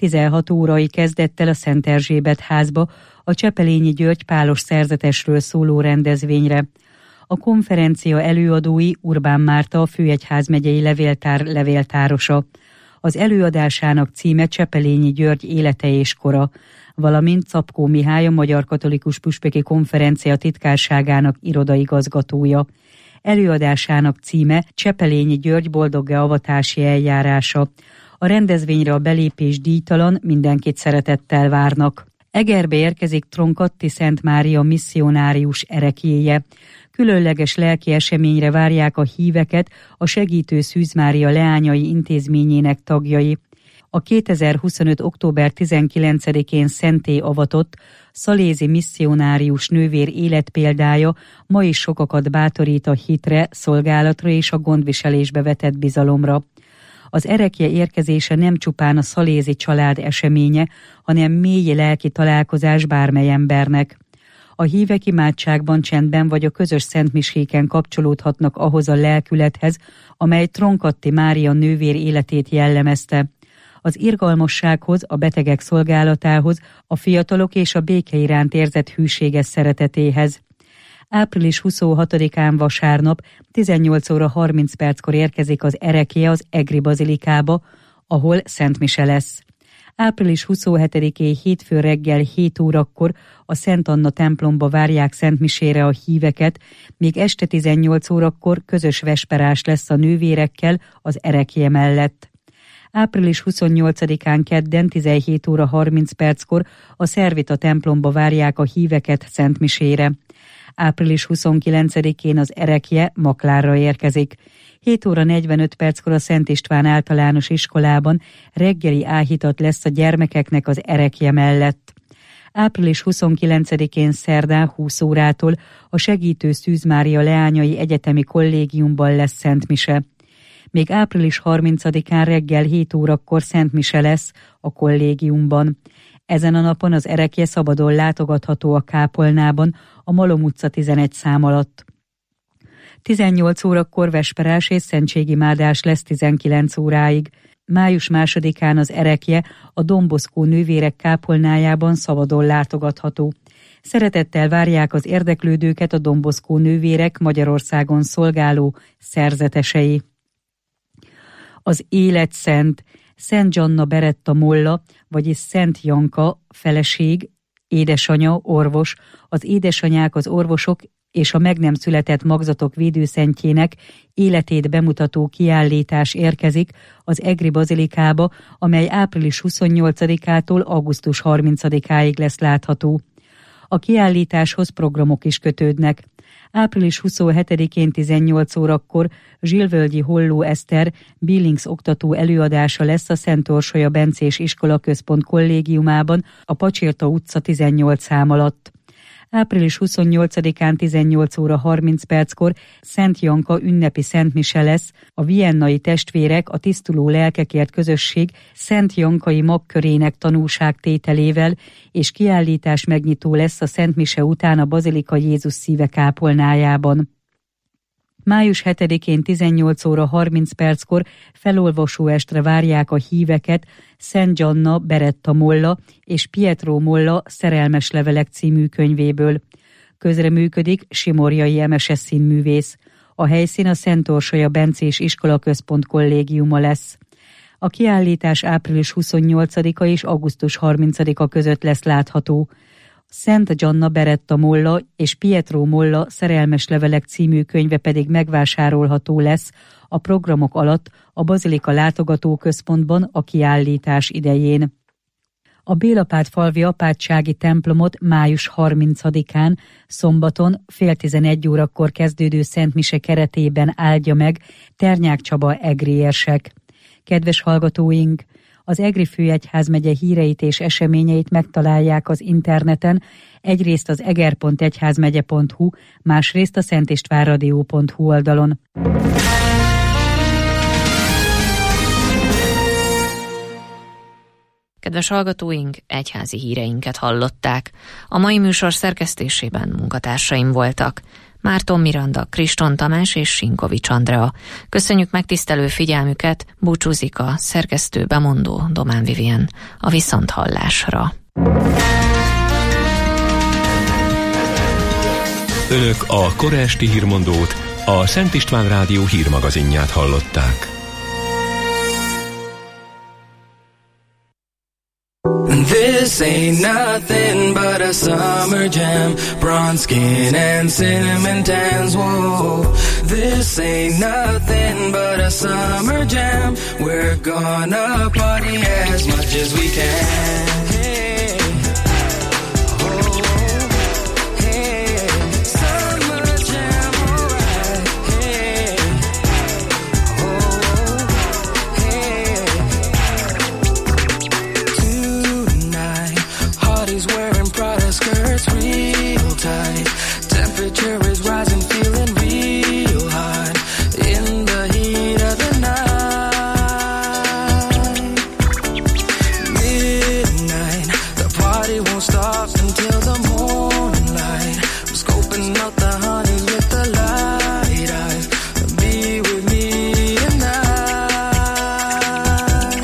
16 órai kezdettel a Szent Erzsébet házba a Csepelényi György pálos szerzetesről szóló rendezvényre. A konferencia előadói Urbán Márta, a Főegyházmegyei Levéltár levéltárosa. Az előadásának címe Csepelényi György élete és kora, valamint Czapkó Mihály, a Magyar Katolikus Püspöki Konferencia titkárságának irodaigazgatója. Előadásának címe Csepelényi György boldog-e avatási eljárása. A rendezvényre a belépés díjtalan, mindenkit szeretettel várnak. Egerbe érkezik Tronkatti Szent Mária misszionárius ereklyéje. Különleges lelki eseményre várják a híveket a Segítő Szűz Mária leányai intézményének tagjai. A 2025. október 19-én szentté avatott szalézi misszionárius nővér életpéldája ma is sokakat bátorít a hitre, szolgálatra és a gondviselésbe vetett bizalomra. Az erekje érkezése nem csupán a szalézi család eseménye, hanem mély lelki találkozás bármely embernek. A hívek imádságban, csendben vagy a közös szentmiséken kapcsolódhatnak ahhoz a lelkülethez, amely Tronkatti Mária nővér életét jellemezte. Az irgalmassághoz, a betegek szolgálatához, a fiatalok és a béke iránt érzett hűséges szeretetéhez. Április 26-án vasárnap 18 óra 30 perckor érkezik az erekje az Egri Bazilikába, ahol szentmise lesz. Április 27-én hétfő reggel 7 órakor a Szent Anna templomba várják szentmisére a híveket, míg este 18 órakor közös vesperás lesz a nővérekkel az erekje mellett. Április 28-án kedden 17 óra 30 perckor a Szervita templomba várják a híveket szentmisére. Április 29-én az erekje Maklárra érkezik. 7 óra 45 perckor a Szent István általános iskolában reggeli áhítat lesz a gyermekeknek az erekje mellett. Április 29-én szerdán 20 órától a Segítő Szűz Mária leányai egyetemi kollégiumban lesz szentmise. Még április 30-án reggel 7 órakor szentmise lesz a kollégiumban. Ezen a napon az erekje szabadon látogatható a kápolnában, a Malom utca 11 szám alatt. 18 órakor vesperás és szentségimádás lesz 19 óráig. Május 2-án az erekje a Don Bosco nővérek kápolnájában szabadon látogatható. Szeretettel várják az érdeklődőket a Don Bosco nővérek Magyarországon szolgáló szerzetesei. Az életszent Szent Zsanna Beretta Molla, vagyis Szent Janka feleség, édesanya, orvos, az édesanyák, az orvosok és a meg nem született magzatok védőszentjének életét bemutató kiállítás érkezik az Egri Bazilikába, amely április 28-ától augusztus 30-áig lesz látható. A kiállításhoz programok is kötődnek. Április 27-én 18 órakor Zsilvölgyi Holló Eszter Billings oktató előadása lesz a Szent Orsolya Bencés Iskolaközpont kollégiumában a Pacsirta utca 18 szám alatt. Április 28-án 18 óra 30 perckor Szent Janka ünnepi szentmise lesz, a viennai testvérek a Tisztuló Lelkekért Közösség Szent Jankai magkörének tanúságtételével, és kiállítás megnyitó lesz a szentmise után a Bazilika Jézus Szíve kápolnájában. Május 7-én 18 óra 30 perckor felolvasó estre várják a híveket Szent Gianna Beretta Molla és Pietro Molla Szerelmes levelek című könyvéből. Közreműködik Simorjai Emese színművész. A helyszín a Szent Orsolya Bencés Iskolaközpont kollégiuma lesz. A kiállítás április 28-a és augusztus 30-a között lesz látható. Szent Gianna Beretta Molla és Pietro Molla Szerelmes levelek című könyve pedig megvásárolható lesz a programok alatt a Bazilika látogatóközpontban a kiállítás idején. A Bélapátfalvi apátsági templomot május 30-án, szombaton 10:30 kezdődő szentmise keretében áldja meg Ternyák Csaba egri érsek. Kedves hallgatóink! Az Egri Főegyházmegye híreit és eseményeit megtalálják az interneten, egyrészt az eger.egyházmegye.hu, másrészt a szentistvánradio.hu oldalon. Kedves hallgatóink, egyházi híreinket hallották. A mai műsor szerkesztésében munkatársaim voltak. Márton Miranda, Kriston Tamás és Sinkovics Andrea. Köszönjük megtisztelő figyelmüket, búcsúzik a szerkesztő bemondó Domán Vivien. A viszonthallásra. Önök a kora esti hírmondót, a Szent István Rádió hírmagazinját hallották. This ain't nothing but a summer jam, bronze skin and cinnamon tans, whoa. This ain't nothing but a summer jam, we're gonna party as much as we can. Hey, oh, hey, summer jam, alright. Hey, oh, hey. Tonight, Hardy's wearing Prada skirts real tight. Temperature is rising, feeling real hot in the heat of the night. Midnight, the party won't stop until the morning light. I'm scoping out the honeys with the light eyes. Be with me tonight.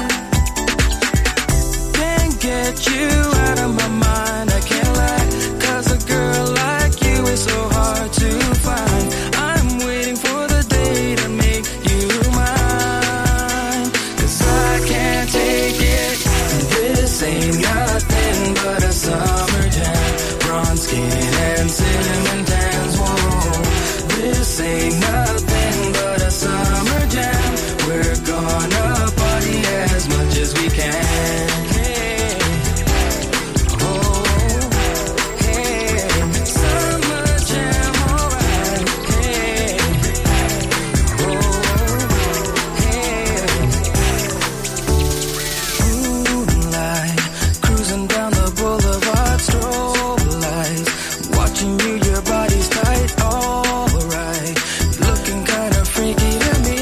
Can't get you out of my mind, I can't lie, 'cause a girl like you is so hard to find. I'm waiting for the day to make you mine, 'cause I can't take it. This ain't nothing but a summer jam, bronze skin and cinnamon tans, whoa. This ain't nothing but a summer jam, we're gonna party as much as we can. Hey, oh, hey, summer jam, alright. Hey, oh, hey. Moonlight, cruising down the boulevard, strobe lights, watching you, your body's tight, alright, looking kinda freaky to me.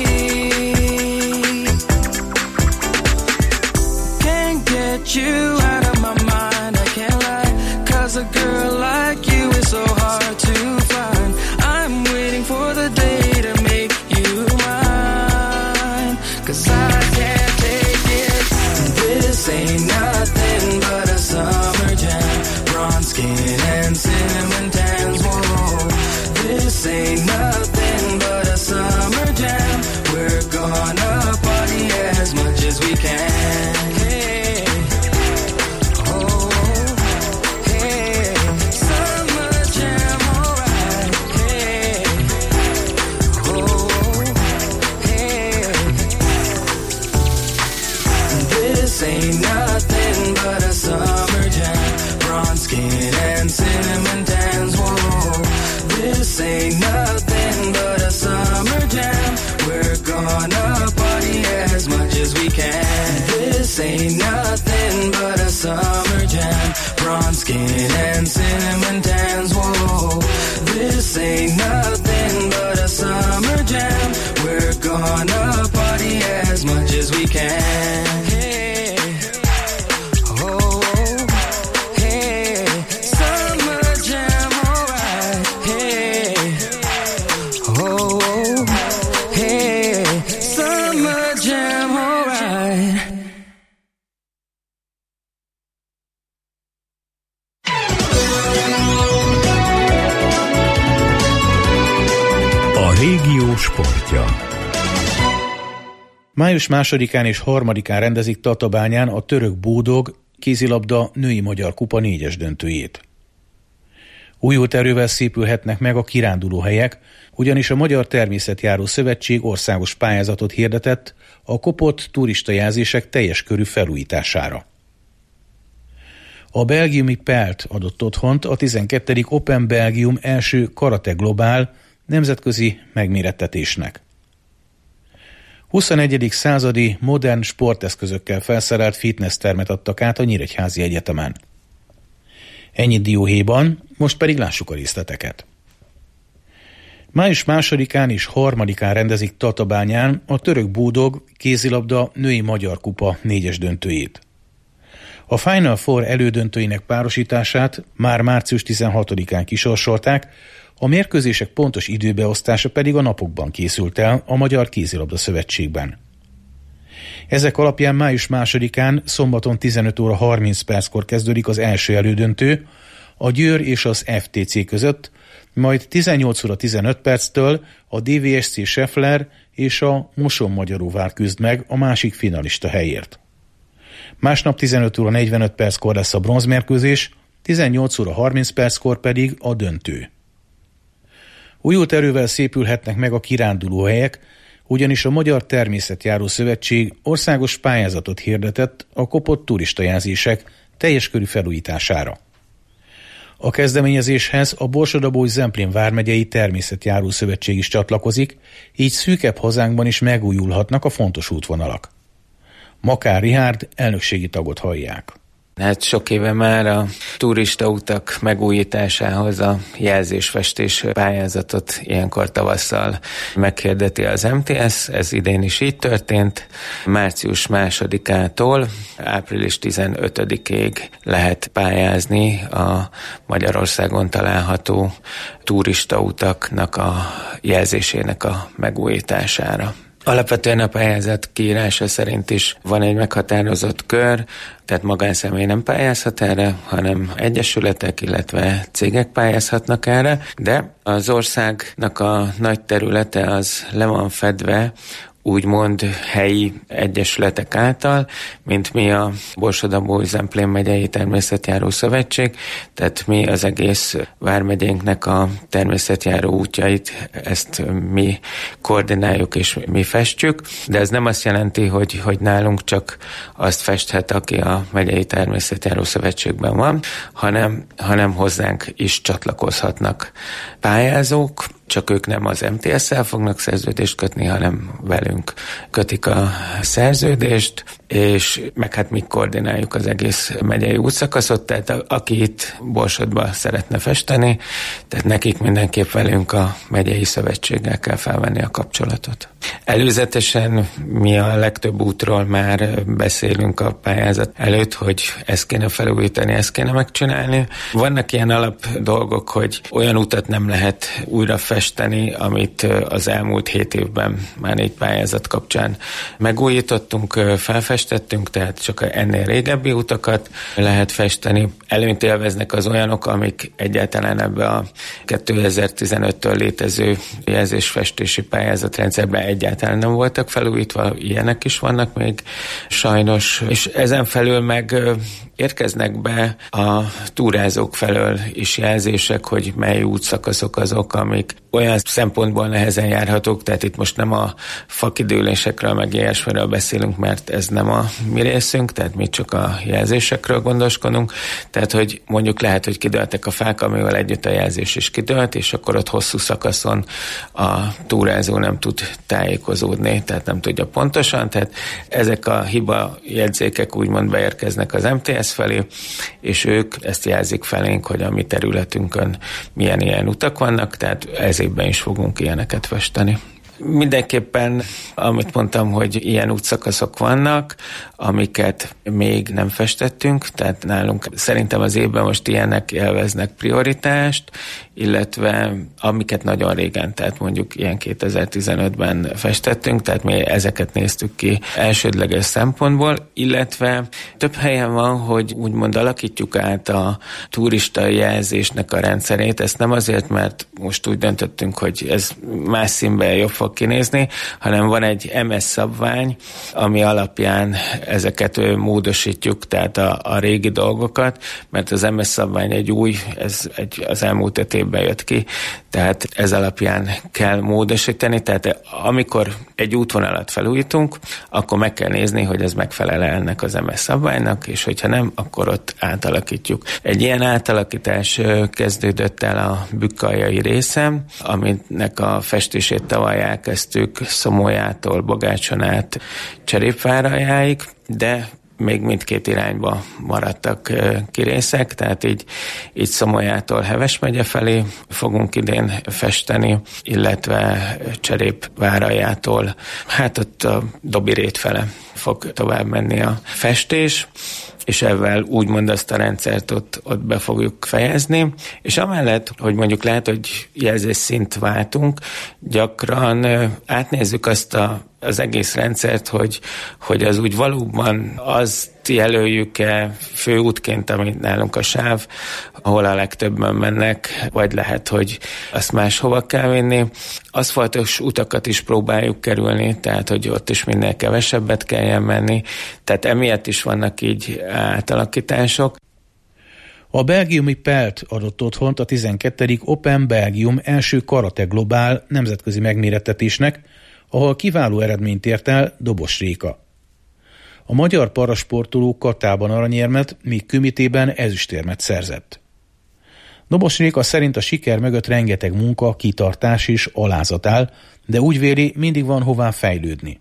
Can't get you out of my mind, I can't lie, 'cause a girl like you is so hard to find. I'm waiting for the day to make you mine, 'cause I can't take it. This ain't nothing but a summer jam, bronze skin and cinnamon tans, whoa. This ain't nothing but a summer jam, we're gonna party as much as we can. Hey, Május 2-án és 3-án rendezik Tatabányán a török Búdog kézilabda női magyar kupa 4-es döntőjét. Újult erővel szépülhetnek meg a kiránduló helyek, ugyanis a Magyar Természetjáró Szövetség országos pályázatot hirdetett a kopott turistajelzések teljes körű felújítására. A belgiumi Pelt adott otthont a 12. Open Belgium első Karate Globál nemzetközi megmérettetésnek. 21. századi modern sporteszközökkel felszerelt fitnesstermet adtak át a Nyíregyházi Egyetemen. Ennyit dióhéjban, most pedig lássuk a részleteket. Május 2-án és 3-án rendezik Tatabányán a török Búdog kézilabda női magyar kupa 4-es döntőjét. A Final Four elődöntőinek párosítását már március 16-án kisorsolták, a mérkőzések pontos időbeosztása pedig a napokban készült el a Magyar Kézilabda Szövetségben. Ezek alapján május 2-án szombaton 15 óra 30 perckor kezdődik az első elődöntő a Győr és az FTC között, majd 18 óra 15 perctől a DVSC Scheffler és a Moson-Magyaróvár küzd meg a másik finalista helyért. Másnap 15 óra 45 perckor lesz a bronzmérkőzés, 18 óra 30 perckor pedig a döntő. Újult erővel szépülhetnek meg a kiránduló helyek, ugyanis a Magyar Természetjáró Szövetség országos pályázatot hirdetett a kopott turistajelzések teljes körű felújítására. A kezdeményezéshez a Borsod-Abaúj-Zemplén vármegyei Természetjáró Szövetség is csatlakozik, így szűkebb hazánkban is megújulhatnak a fontos útvonalak. Makár Rihárd elnökségi tagot hallják. Hát sok éve már a turistautak megújításához a jelzésfestés pályázatot ilyenkor tavasszal meghirdeti az MTS, ez idén is így történt. Március 2-ától április 15-ig lehet pályázni a Magyarországon található turistautaknak a jelzésének a megújítására. Alapvetően a pályázat kiírása szerint is van egy meghatározott kör, tehát magánszemély nem pályázhat erre, hanem egyesületek, illetve cégek pályázhatnak erre, de az országnak a nagy területe az le van fedve úgymond helyi egyesületek által, mint mi a Borsod-Abaúj-Zemplén megyei Természetjáró Szövetség, tehát mi az egész vármegyénknek a természetjáró útjait, ezt mi koordináljuk és mi festjük, de ez nem azt jelenti, hogy nálunk csak azt festhet, aki a megyei Természetjáró Szövetségben van, hanem hozzánk is csatlakozhatnak pályázók, csak ők nem az MTS-szel fognak szerződést kötni, hanem velünk kötik a szerződést, és meg hát mi koordináljuk az egész megyei útszakaszot, tehát aki itt Borsodba szeretne festeni, tehát nekik mindenképp velünk a megyei szövetséggel kell felvenni a kapcsolatot. Előzetesen mi a legtöbb útról már beszélünk a pályázat előtt, hogy ezt kéne felújítani, ezt kéne megcsinálni. Vannak ilyen alap dolgok, hogy olyan utat nem lehet újra festeni, amit az elmúlt 7 évben már egy pályázat kapcsán megújítottunk, felfestettünk, tehát csak ennél régebbi utakat lehet festeni. Előnyt élveznek az olyanok, amik egyáltalán ebbe a 2015-től létező jelzésfestési pályázatrendszerben egyáltalán nem voltak felújítva, ilyenek is vannak még sajnos, és ezen felül meg érkeznek be a túrázók felől is jelzések, hogy mely útszakaszok azok, amik olyan szempontból nehezen járhatók, tehát itt most nem a fakidőlésekről meg ilyesmiről beszélünk, mert ez nem a mi részünk, tehát mi csak a jelzésekről gondoskodunk, tehát hogy mondjuk lehet, hogy kidőltek a fák, amivel együtt a jelzés is kidőlt, és akkor ott hosszú szakaszon a túrázó nem tud tájékozódni, tehát nem tudja pontosan, tehát ezek a hiba jegyzékek úgymond beérkeznek az MTS felé, és ők ezt jelzik felénk, hogy a mi területünkön milyen ilyen utak vannak, tehát ez évben is fogunk ilyeneket festeni. Mindenképpen, amit mondtam, hogy ilyen útszakaszok vannak, amiket még nem festettünk, tehát nálunk szerintem az évben most ilyenek élveznek prioritást, illetve amiket nagyon régen, tehát mondjuk ilyen 2015-ben festettünk, tehát mi ezeket néztük ki elsődleges szempontból, illetve több helyen van, hogy úgymond alakítjuk át a turista jelzésnek a rendszerét, ezt nem azért, mert most úgy döntöttünk, hogy ez más színben jobb fog kinézni, hanem van egy MS szabvány, ami alapján ezeket módosítjuk, tehát a régi dolgokat, mert az MS szabvány egy új, az elmúlt 5 évben jött ki, tehát ez alapján kell módosítani, tehát amikor egy útvonalat felújítunk, akkor meg kell nézni, hogy ez megfelel ennek az MS szabványnak, és hogyha nem, akkor ott átalakítjuk. Egy ilyen átalakítás kezdődött el a Bükkaljai részen, aminek a festését tavaly elkezdtük Szomolyától Bogácson át Cserépváraljáig, de még mindkét irányba maradtak ki részek, tehát így Szomolyától Heves megye felé fogunk idén festeni, illetve Cserépváraljától, hát ott a Dobirét fele fog tovább menni a festés, és ezzel úgymond azt a rendszert ott be fogjuk fejezni, és amellett, hogy mondjuk lehet, hogy jelzésszint váltunk, gyakran átnézzük azt az egész rendszert, hogy az úgy valóban azt jelöljük-e főútként, ami nálunk a sáv, ahol a legtöbben mennek, vagy lehet, hogy azt máshova kell vinni. Aszfaltos utakat is próbáljuk kerülni, tehát hogy ott is minél kevesebbet kelljen menni, tehát emiatt is vannak így átalakítások. A belgiumi Pelt adott otthont a 12. Open Belgium első Karate Globál nemzetközi megmérettetésnek, ahol kiváló eredményt ért el Dobos Réka. A magyar parasportoló Katában aranyérmet, míg Kümitében ezüstérmet szerzett. Dobos Réka szerint a siker mögött rengeteg munka, kitartás és alázat áll, de úgy véli, mindig van hová fejlődni.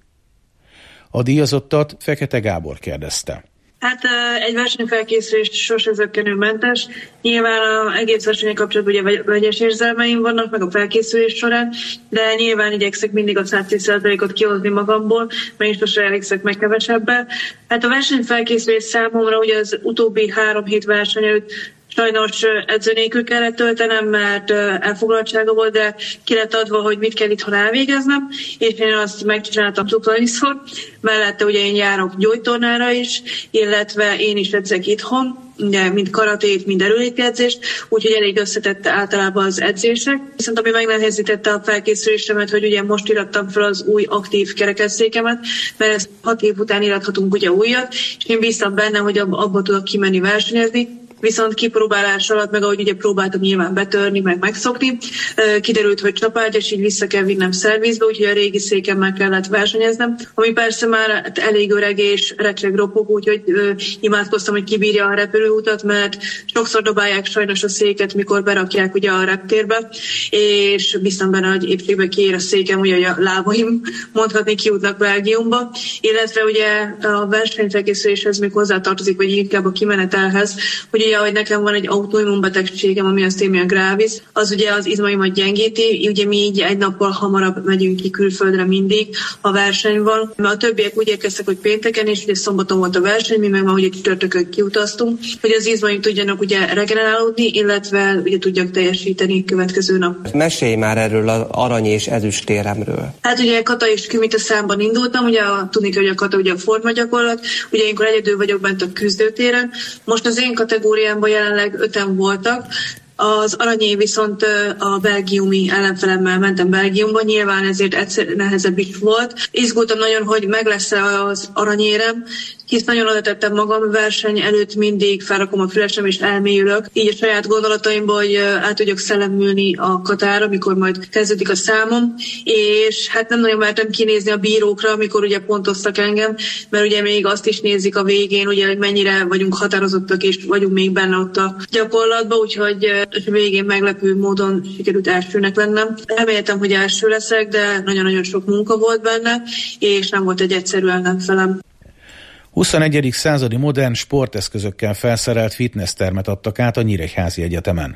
A díjazottat Fekete Gábor kérdezte. Hát egy versenyfelkészülés sose zökkenőmentes. Nyilván az egész versenyen kapcsolatban ugye vegyes érzelmeim vannak, meg a felkészülés során, de nyilván igyekszek mindig a 110%-ot kihozni magamból, mert én sose elégszek meg kevesebbel. Hát a versenyfelkészülés számomra ugye az utóbbi 3 hét verseny előtt sajnos edző nélkül kellett töltenem, mert elfoglaltsága volt, de ki lett adva, hogy mit kell itthon elvégeznem, és én azt megcsináltam annyiszor. Mellette ugye én járok gyógytornára is, illetve én is edzek itthon, ugye mind karatét, mind erőléti edzést, úgyhogy elég összetette általában az edzések. Viszont ami megnehezítette a felkészülésemet, hogy ugye most irattam fel az új aktív kerekesszékemet, mert ezt 6 év után irathatunk ugye újat, és én bíztam benne, hogy abba tudok kimenni versenyezni. Viszont kipróbálás alatt, meg ahogy ugye próbáltam nyilván betörni, meg megszokni, kiderült, hogy csapágyas, így vissza kell vinnem szervizbe, úgyhogy a régi székemmel kellett versenyeznem, ami persze már elég öreg és recseg ropog, úgyhogy imádkoztam, hogy kibírja a repülőutat, mert sokszor dobálják sajnos a széket, mikor berakják ugye a reptérbe, és biztos benne, hogy épségbe kiér a székem, ugye hogy a lábaim mondhatni kijutnak Belgiumba, illetve ugye a versenyfelkészüléshez még hozzátartozik, vagy inkább a kimenetelhez, hogy hogy nekem van egy autoimmunbetegségem, ami a Stémia gravis, az ugye az izmaimat gyengíti, ugye mi így egy nappal hamarabb megyünk ki külföldre mindig, a verseny van. A többiek úgy érkeztek, hogy pénteken, és ugye szombaton volt a verseny, mi meg már ugye csütörtökön kiutaztunk, hogy az izmaim tudjanak ugye regenerálódni, illetve ugye tudjak teljesíteni következő nap. Mesélj már erről az arany és ezüst éremről. Hát ugye Kata és Kümite számban indultam, ugye tudni kell, hogy a Kata ugye a forma gyakorlat, ugye énkor egyedül vagyok bent a küzdőtéren. Most az én kategóriámban jelenleg 5-en voltak, az aranyé viszont a belgiumi ellenfelemmel mentem Belgiumba, nyilván ezért nehezebb is volt. Izgultam nagyon, hogy meg lesz-e az aranyérem, hisz nagyon oda tettem magam verseny előtt, mindig felrakom a fülesem és elmélyülök. Így a saját gondolataimból, hogy át tudjak szellemülni a Katára, mikor majd kezdődik a számom, és hát nem nagyon mertem kinézni a bírókra, amikor ugye pontoztak engem, mert ugye még azt is nézik a végén, ugye, hogy mennyire vagyunk határozottak, és vagyunk még benne ott a gyakorlatban, úgyhogy a végén meglepő módon sikerült elsőnek lennem. Reméltem, hogy első leszek, de nagyon-nagyon sok munka volt benne, és nem volt egy egyszerű ellenfelem. 21. századi modern sporteszközökkel felszerelt fitnesstermet adtak át a Nyíregyházi Egyetemen.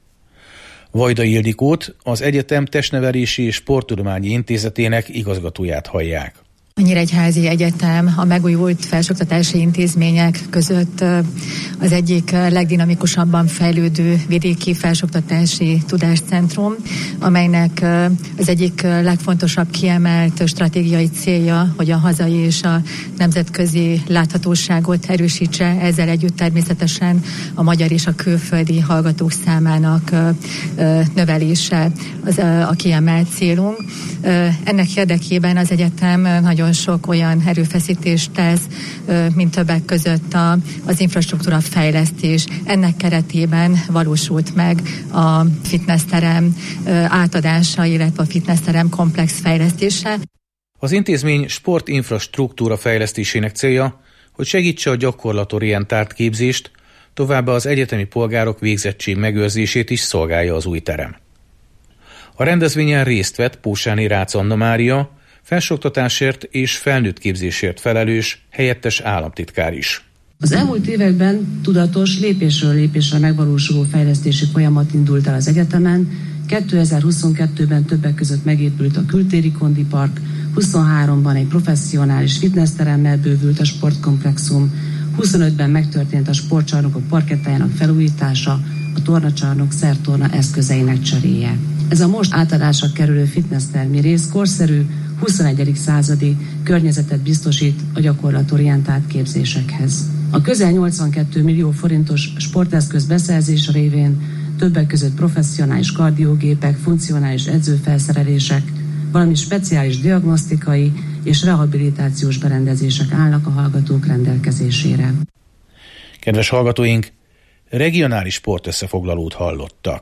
Vajda Ildikót, az egyetem Testnevelési és Sporttudományi Intézetének igazgatóját hallják. A Nyíregyházi Egyetem a megújult felsőoktatási intézmények között az egyik legdinamikusabban fejlődő vidéki felsőoktatási tudáscentrum, amelynek az egyik legfontosabb kiemelt stratégiai célja, hogy a hazai és a nemzetközi láthatóságot erősítse, ezzel együtt természetesen a magyar és a külföldi hallgatók számának növelése az a kiemelt célunk. Ennek érdekében az egyetem nagyon sok olyan erőfeszítést tesz, mint többek között az infrastruktúra fejlesztés. Ennek keretében valósult meg a fitnessterem átadása, illetve a fitnessterem komplex fejlesztése. Az intézmény sportinfrastruktúra fejlesztésének célja, hogy segítse a gyakorlatorientált képzést, továbbá az egyetemi polgárok végzettség megőrzését is szolgálja az új terem. A rendezvényen részt vett Pósáni Rácz Anna Mária, felsőoktatásért és felnőtt képzésért felelős helyettes államtitkár is. Az elmúlt években tudatos, lépésről lépésre megvalósuló fejlesztési folyamat indult el az egyetemen. 2022-ben többek között megépült a kültéri kondipark, 23-ban egy professzionális fitnessteremmel bővült a sportkomplexum, 25-ben megtörtént a sportcsarnokok parkettájának felújítása, a tornacsarnok szertorna eszközeinek cseréje. Ez a most átadásra kerülő fitnesstermi rész korszerű, 21. századi környezetet biztosít a gyakorlatorientált képzésekhez. A közel 82 millió forintos sporteszköz beszerzés révén többek között professzionális kardiógépek, funkcionális edzőfelszerelések, valamint speciális diagnosztikai és rehabilitációs berendezések állnak a hallgatók rendelkezésére. Kedves hallgatóink, regionális sportösszefoglalót hallottak.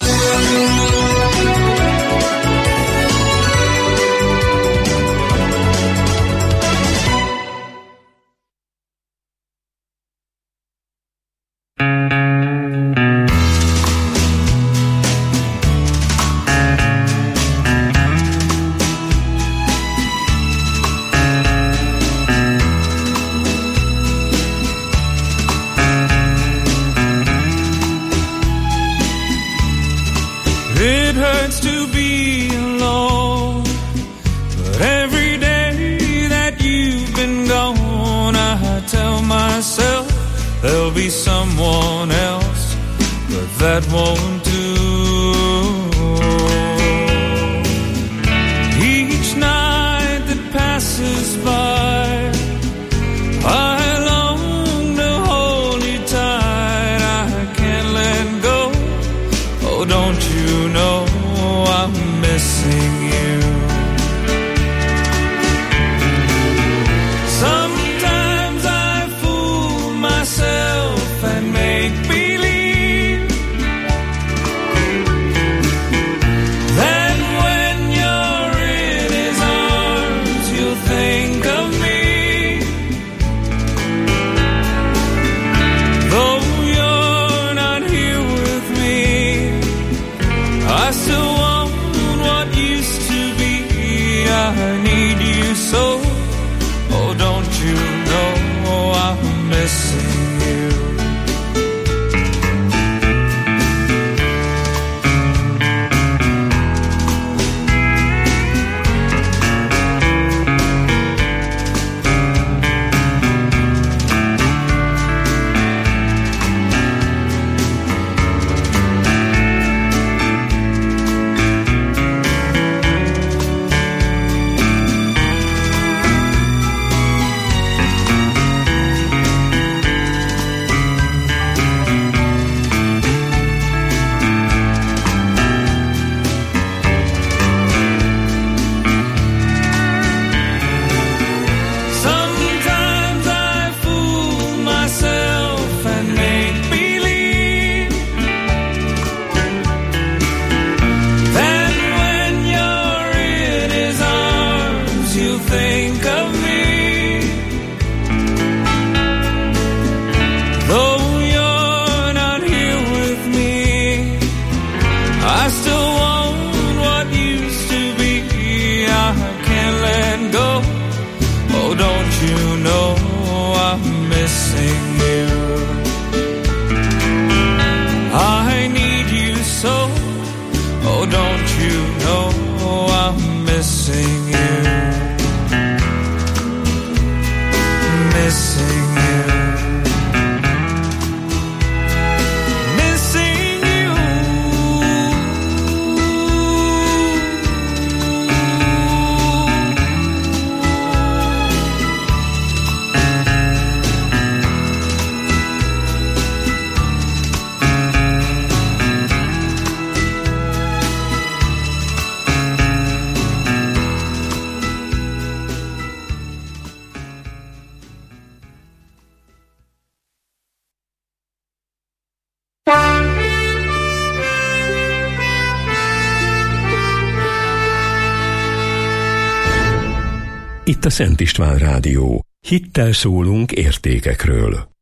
There'll be someone else, but that won't do. Each night that passes by, I long to hold you tight. I can't let go. Oh, don't you know I'm missing you? Sometimes I fool myself and make believe Itt a Szent István Rádió. Hittel szólunk értékekről.